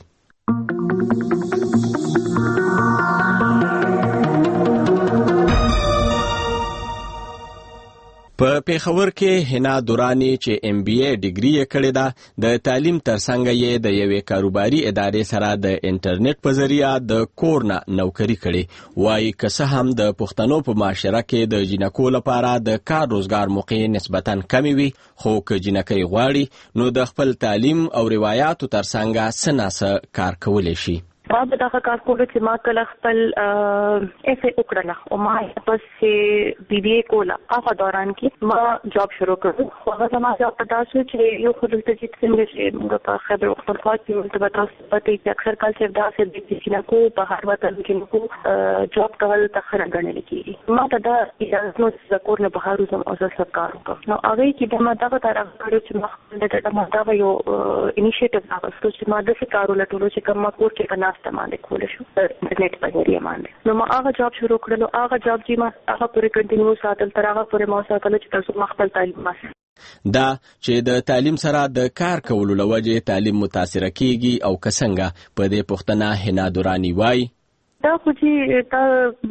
په پیښور کې حنا دورانی چې ام بی ای ډیګري یې کړې ده د تعلیم ترڅنګ یې د یوې کاروباري ادارې سره د انټرنیټ په ذریعہ د کور نه نوکری کړې وایي که څه هم د پښتنو په معاشره کې د جنکو لپاره د کار روزګار موقع نسبتاً کمې وي خو که جنکۍ غواړي نو د خپل تعلیم او روایاتو ترڅنګ څه ناڅه کار کولی شي. ما به دغه کار کولو چې ما کله خپل اف ای وکړله او ما پس بی بی ای کوله هغه دوران کې ما جاب شروع کړو هغه زما جاب په تاسو چې یو خو دلته چې څنګه چې موږ په خبرو خپل کې ملته تاسو پته چې اکثر کال چې دا څه د سینکو په هر وطن کې نو جاب کول ته خره غنل کیږي ما ته دا اجازه نو ذکر نه بهارو زم او سرکار وکړ نو هغه کې ما دغه طرح کړو چې ما خپل دا یو انیشیټیو راوستو چې ما د کارو لټولو چې کوم کور کې کنه استعمال کول شو انټرنیټ په ذریعہ باندې نو ما هغه جاب شروع کړلو هغه جاب چې ما هغه پورې کنټینیو ساتل تر هغه پورې ما ساتل چې تاسو خپل تعلیم واسه دا چې د تعلیم سره د کار کولو لوجه تعلیم متاثر کیږي او کسنګه په دې پښتنه حنا دورانی وای دا خو چې تا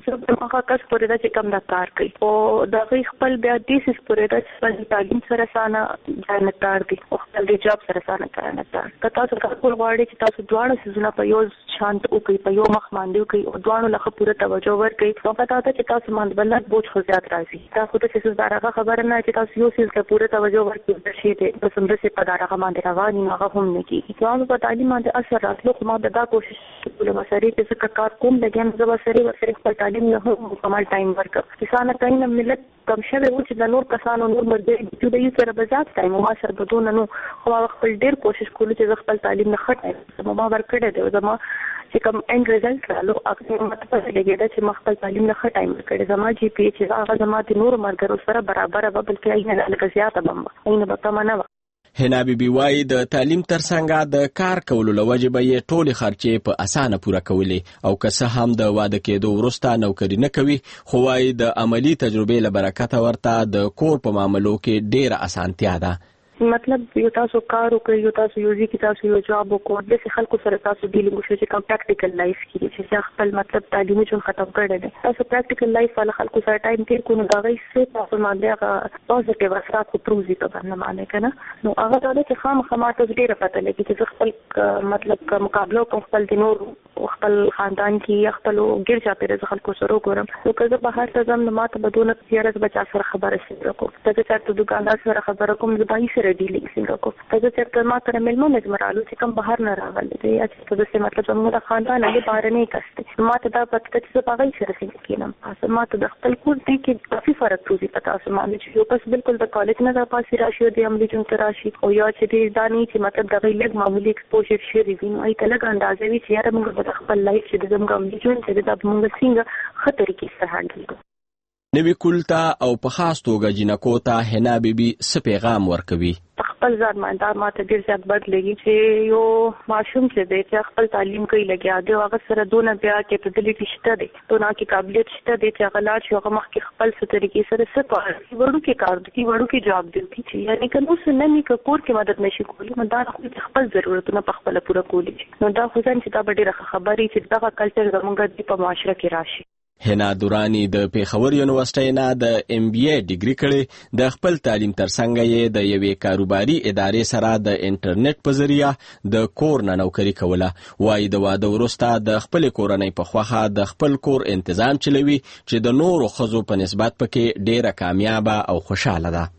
هغه کس پورې دا چې کم دا کار کوي او دا غي خپل بیا دیسس پورې دا چې تعلیم سره سانه جانتار دي او خپل د جاب سره سانه جانتار که تاسو کول غواړئ چې تاسو دواړه سيزونه په یو شانت او کوي په یو مخ باندې کوي او دواړو لخوا پوره توجه ورکړي نو پته ده چې تاسو باندې بلد بوج خو زیات راځي دا خو د سیس دارغه خبره نه چې تاسو یو سیس ته پوره توجه ورکړئ د شي ته د سمدسه په دارغه باندې رواني نه هم نه کیږي نو په تعلیم باندې اثر راتلو خو ما دا کوشش کوله مساري چې کار کوم لګم زما سره خپل تعلیم نه هم کمال ټایم ورک کسانه کین ملت کم شوه و چې د نور کسانو نور مرګ چې د یو سره بزاف ټایم ما سره بدون نو خو خپل ډیر کوشش کوله چې خپل تعلیم نه خټه ما ورکړه دی زما چې کوم اند ریزلټ رالو اکثر مطلب لګیدا چې مخکې تعلیم نه ټایم ورکړي زما جی پی چې هغه زما د نور مرګرو سره برابر و بلکې اینه لکه زیاته بمبه اینه به کم نه و هنا بیبي وايي د تعلیم ترڅنګ د کار کولو لوجه به یې ټولې خرچې په اسانه پوره کولې او که څه هم د واده کېدو وروسته نوکري نه کوي خو وايي د عملی تجربې له برکته ورته د کور په معاملو کې ډېره اسانتیا ده مطلب یو تاسو کار وکړئ یو تاسو یو ځکه تاسو یو جاب وکړئ د خلکو سره تاسو ډیلینګ وشئ چې کوم پریکټیکل لایف کې چې خپل مطلب تعلیمي ژوند ختم کړی دی تاسو پریکټیکل لایف والا خلکو سره ټایم تیر کو نو دا غي څه تاسو باندې هغه پوزټیو اثرات خو پروزي په باندې معنی کنه نو هغه دا چې خامخا تاسو ډیره پته لګي چې خپل مطلب مقابله کوم خپل د نور خپل خاندان کې خپل ګرځا پیره خلکو سره وګورم نو که زه بهر ته ځم نو ماته بدون زیارت بچا سره خبره شي کوم ته چې دکاندار سره خبره کوم زبای سره ډیلینګ څنګه کو ته چې ما سره ملمنه مزمرالو چې کوم بهر نه راغلی دی چې د څه مطلب زموږ خاندان له بهر نه کسته ما ته دا پته چې په غي سره څنګه کینم تاسو ما ته د خپل کور دی کې کافي فرق توزي پتا اسه ما چې یو پس بالکل د کالج نه راپاسي راشي او د عملي جون راشي او یا چې د دانی چې مطلب د غي لګ معمولی ایکسپوژر شي ریوین ای تلګ اندازې وی چې یاره موږ د خپل لایف چې د زموږ عملي جون چې د موږ څنګه خطر کې سره هانډل کوو نوی کولتا او په خاص توګه جنکو ته هنا بیبي څه پیغام ورکوي خپل ځان باندې ماته ډیر زیات بد لګي چې یو ماشوم چې دی چې خپل تعلیم کوي لګیا دی هغه سره دونه بیا کیپابিলিټی شته دی دونه کې قابلیت شته دی چې هغه لاړ شي هغه مخ کې خپل څه طریقې سره څه کوي ورو کې کار دی ورو کې جواب دی چې یعنی که نو څه نه نیک کور کې مدد نشي کولی نو دا خپل ضرورتونه په خپل پوره کولی نو دا خو ځان چې دا ډیره خبرې چې دا کلچر زموږ په معاشره کې راشي هنا دورانی د پیښور یونیورسيټي نه د ام بي اي ډیګري کړي د خپل تعلیم ترڅنګ یې د یوې کاروباري ادارې سره د انټرنیټ په ذریعہ د کور نه نوکری کوله وایي د واده وروسته د خپل کورنۍ په خوخه د خپل کور تنظیم چلوي چې د نورو ښځو په نسبت پکې ډیره کامیابه او خوشاله ده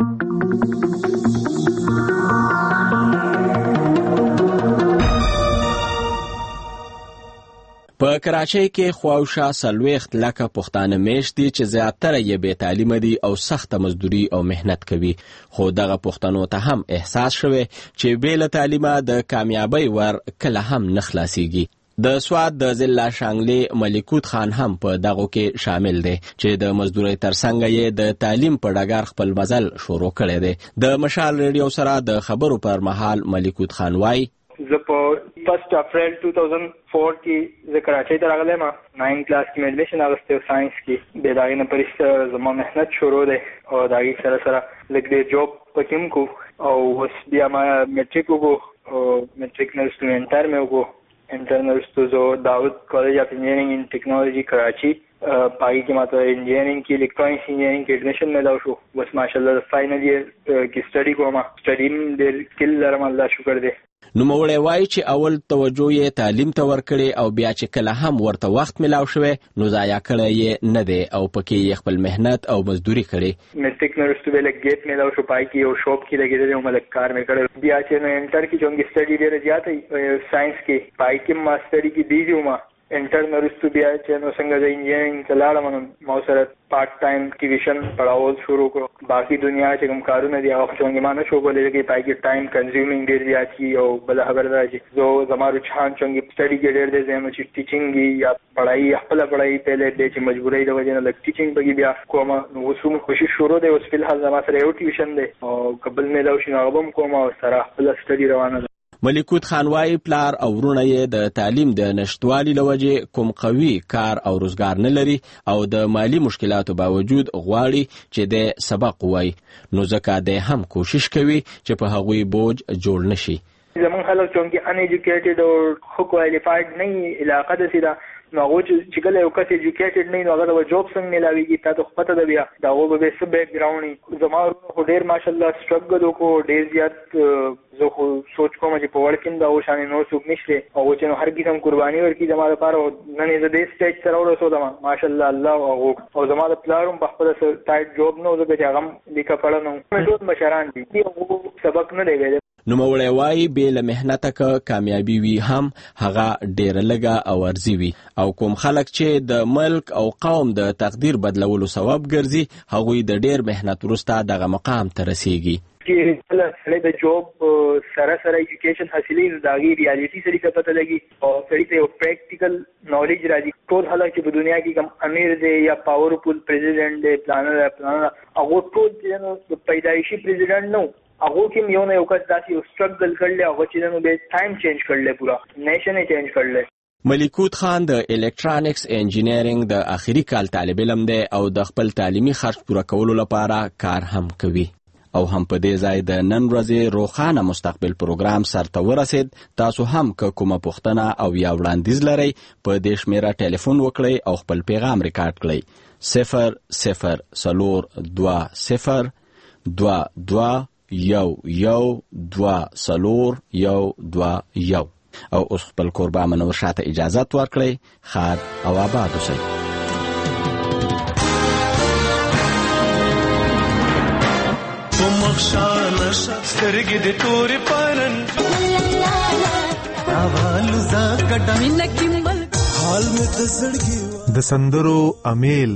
په کراچۍ کې خواوشا 40 لکه پښتانه میشت دي چې زیاتره یې بې تعلیمه دي او سخته مزدوري او مهنت کوي خو دغه پښتنو ته هم احساس شوی چې بې له تعلیمه د کامیابۍ ور کله هم نه خلاصيږي د سواد د ضلع شانګلي ملکوت خان هم په دغه کې شامل دی چې د مزدوري ترڅنګ یې د تعلیم په ډګر خپل مزل شروع کړی دی د مشال ریډیو سره د خبرو پر مهال ملکوت خان وایي زه په 1 اپریل 2004 کې زه کراچۍ ته راغلم 9 کلاس کې ایڈمیشن اغوسته ساينس کې د داغې نه پرسته زما مهنت شروع دی او داغې سره سره لږ د جاب پکیم کو او اوس بیا ما میټریک وکړو او میټریک نه وروسته انټر مې وکړو انټر نه وروسته زه داود کالج اف انجینرینګ ان ټیکنالوژي کراچي پای کې ماته انجینرینګ کې الکترونیکس انجینرینګ کې ایڈمیشن ملاو شو بس ماشاءالله فائنل ایئر کې سټڈی کوم سټډیم د سکل لرم الله شکر دی نوموړی وایي چې اول توجه یې تعلیم ته ورکړي او بیا چې کله هم ورته وخت ملاو شوی نو ضایع کړی یې نه دی او پکې یې خپل مهنت او مزدوري کړې میټریک نه وروسته به لږ ګیپ ملاو شو پای کې یو شاپ کې لګېدلی وم لږ کار مې کړی بیا چې نو انټر کې چونګې سټډي ډېره زیاته ساينس کې پای کې ما سټډي کې دیدی وم انټر نه وروسته بیا چې نو څنګه زه انجینرینګ ته لاړم نو ما سره پارټ ټایم ټیوشن پڑھاول شروع کړو باقي دنیا چې کوم کارونه دي هغه څنګه ما نه شو کولای چې پای کې ټایم کنزیومینګ ډېر زیات شي او بل خبر راځي زه زمارو چان څنګه سټډي کې ډېر دې زما چې ټیچینګ یا پڑھائی خپل پڑھائی په لید چې مجبورۍ د وجې نه لګ ټیچینګ بګي بیا کوم نو وسوم کوشش شروع دی اوس په حال زما سره یو ټیوشن دی او قبل مې لاو شي هغه هم کوم او سره خپل سټډي روانه ده ملکوت خان وایي پلار او ورونه یې د تعلیم د نشټوالي لوجې کوم قوي کار او روزګار نه لري او د مالی مشکلاتو باوجود غواړي چې د سبق وایي نو ځکه د هم کوشش کوي چې په هغوی بوج جوړ نشي زمون خلک چې ان ایجوکیټډ او خو کوالیفاید نه علاقه د سیده نو هغه چې کله یو کس ایجوکیټډ نه نو هغه جوب څنګه ملاويږي تاسو پته ده بیا دا هغه به څه بیک گراوند زموږ ډیر ماشاءالله سټرګل وکړو ډیر زیات زه خو سوچ کوم چې په وړکین دا وشان نو څوک نشته او چې نو هر قسم قرباني ورکړي زموږ لپاره نن یې د دې سټیج سره ورسودم ماشاءالله الله او زموږ پلانوم په خپل ټایټ جوب نو زه چې هغه لیکه پړنو ټول مشران دي او سبق نه دی ویل نو مولای وای به له مهنت ک کامیابی وی هم هغه ډیر لګه او ارزي وي او کوم خلک چې د ملک او قوم د تقدیر بدلولو سبب ګرځي هغه د ډیر مهنت وروسته دغه مقام ته رسیږي چې کله د جوب سره ایجوکیشن حاصلې دا غي ریالټي سره څه پته لګي او سړی ته یو پریکټیکل نالج راځي ټول حالات چې په دنیا کې کوم امیر دی یا پاورفل پریزیډنټ دی پلانر هغه ټول چې پیدایشي پریزیډنټ نو هغه کې یو نه یو کس داسې یو سټرګل کړل هغه چې نو به ټایم چینج کړل پورا نیشن یې چینج کړل ملیکوت خان د الکترونیکس انجینیرینګ د اخیری کال طالب علم دی او د خپل تعلیمي خرج پوره کولو لپاره کار هم کوي او هم په دې ځای د نن ورځې روښانه مستقبل پروګرام سرته ورسید تاسو هم که کومه پوښتنه او یا وړاندیز لرئ په دې شمیره ټلیفون وکړئ او خپل پیغام ریکارډ کړئ 00202112012 او اوس خپل کوربه منور شاته اجازت ورکړئ خیر او آباد اوسئ مخشانه سترګې د تورې پانن اوالو زکټه منکې ملک حال مې د زړګي د سندرو امیل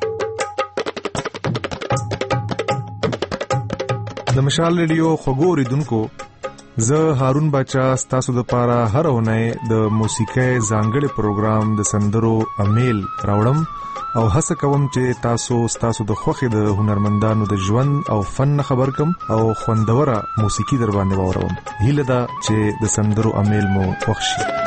د مشال ریډیو خبرو ریدونکو زه هارون بچا ستاسو د پاره هر اونۍ د موسیقۍ ځانګړي پروګرام د سندرو امیل راوړم او هڅه کوم چې تاسو د خوښي د هنرمندانو د ژوند او فن خبر کم او خوندوره موسیقي در باندې واورم هیله ده چې د سندرو امیل مو خوښ شي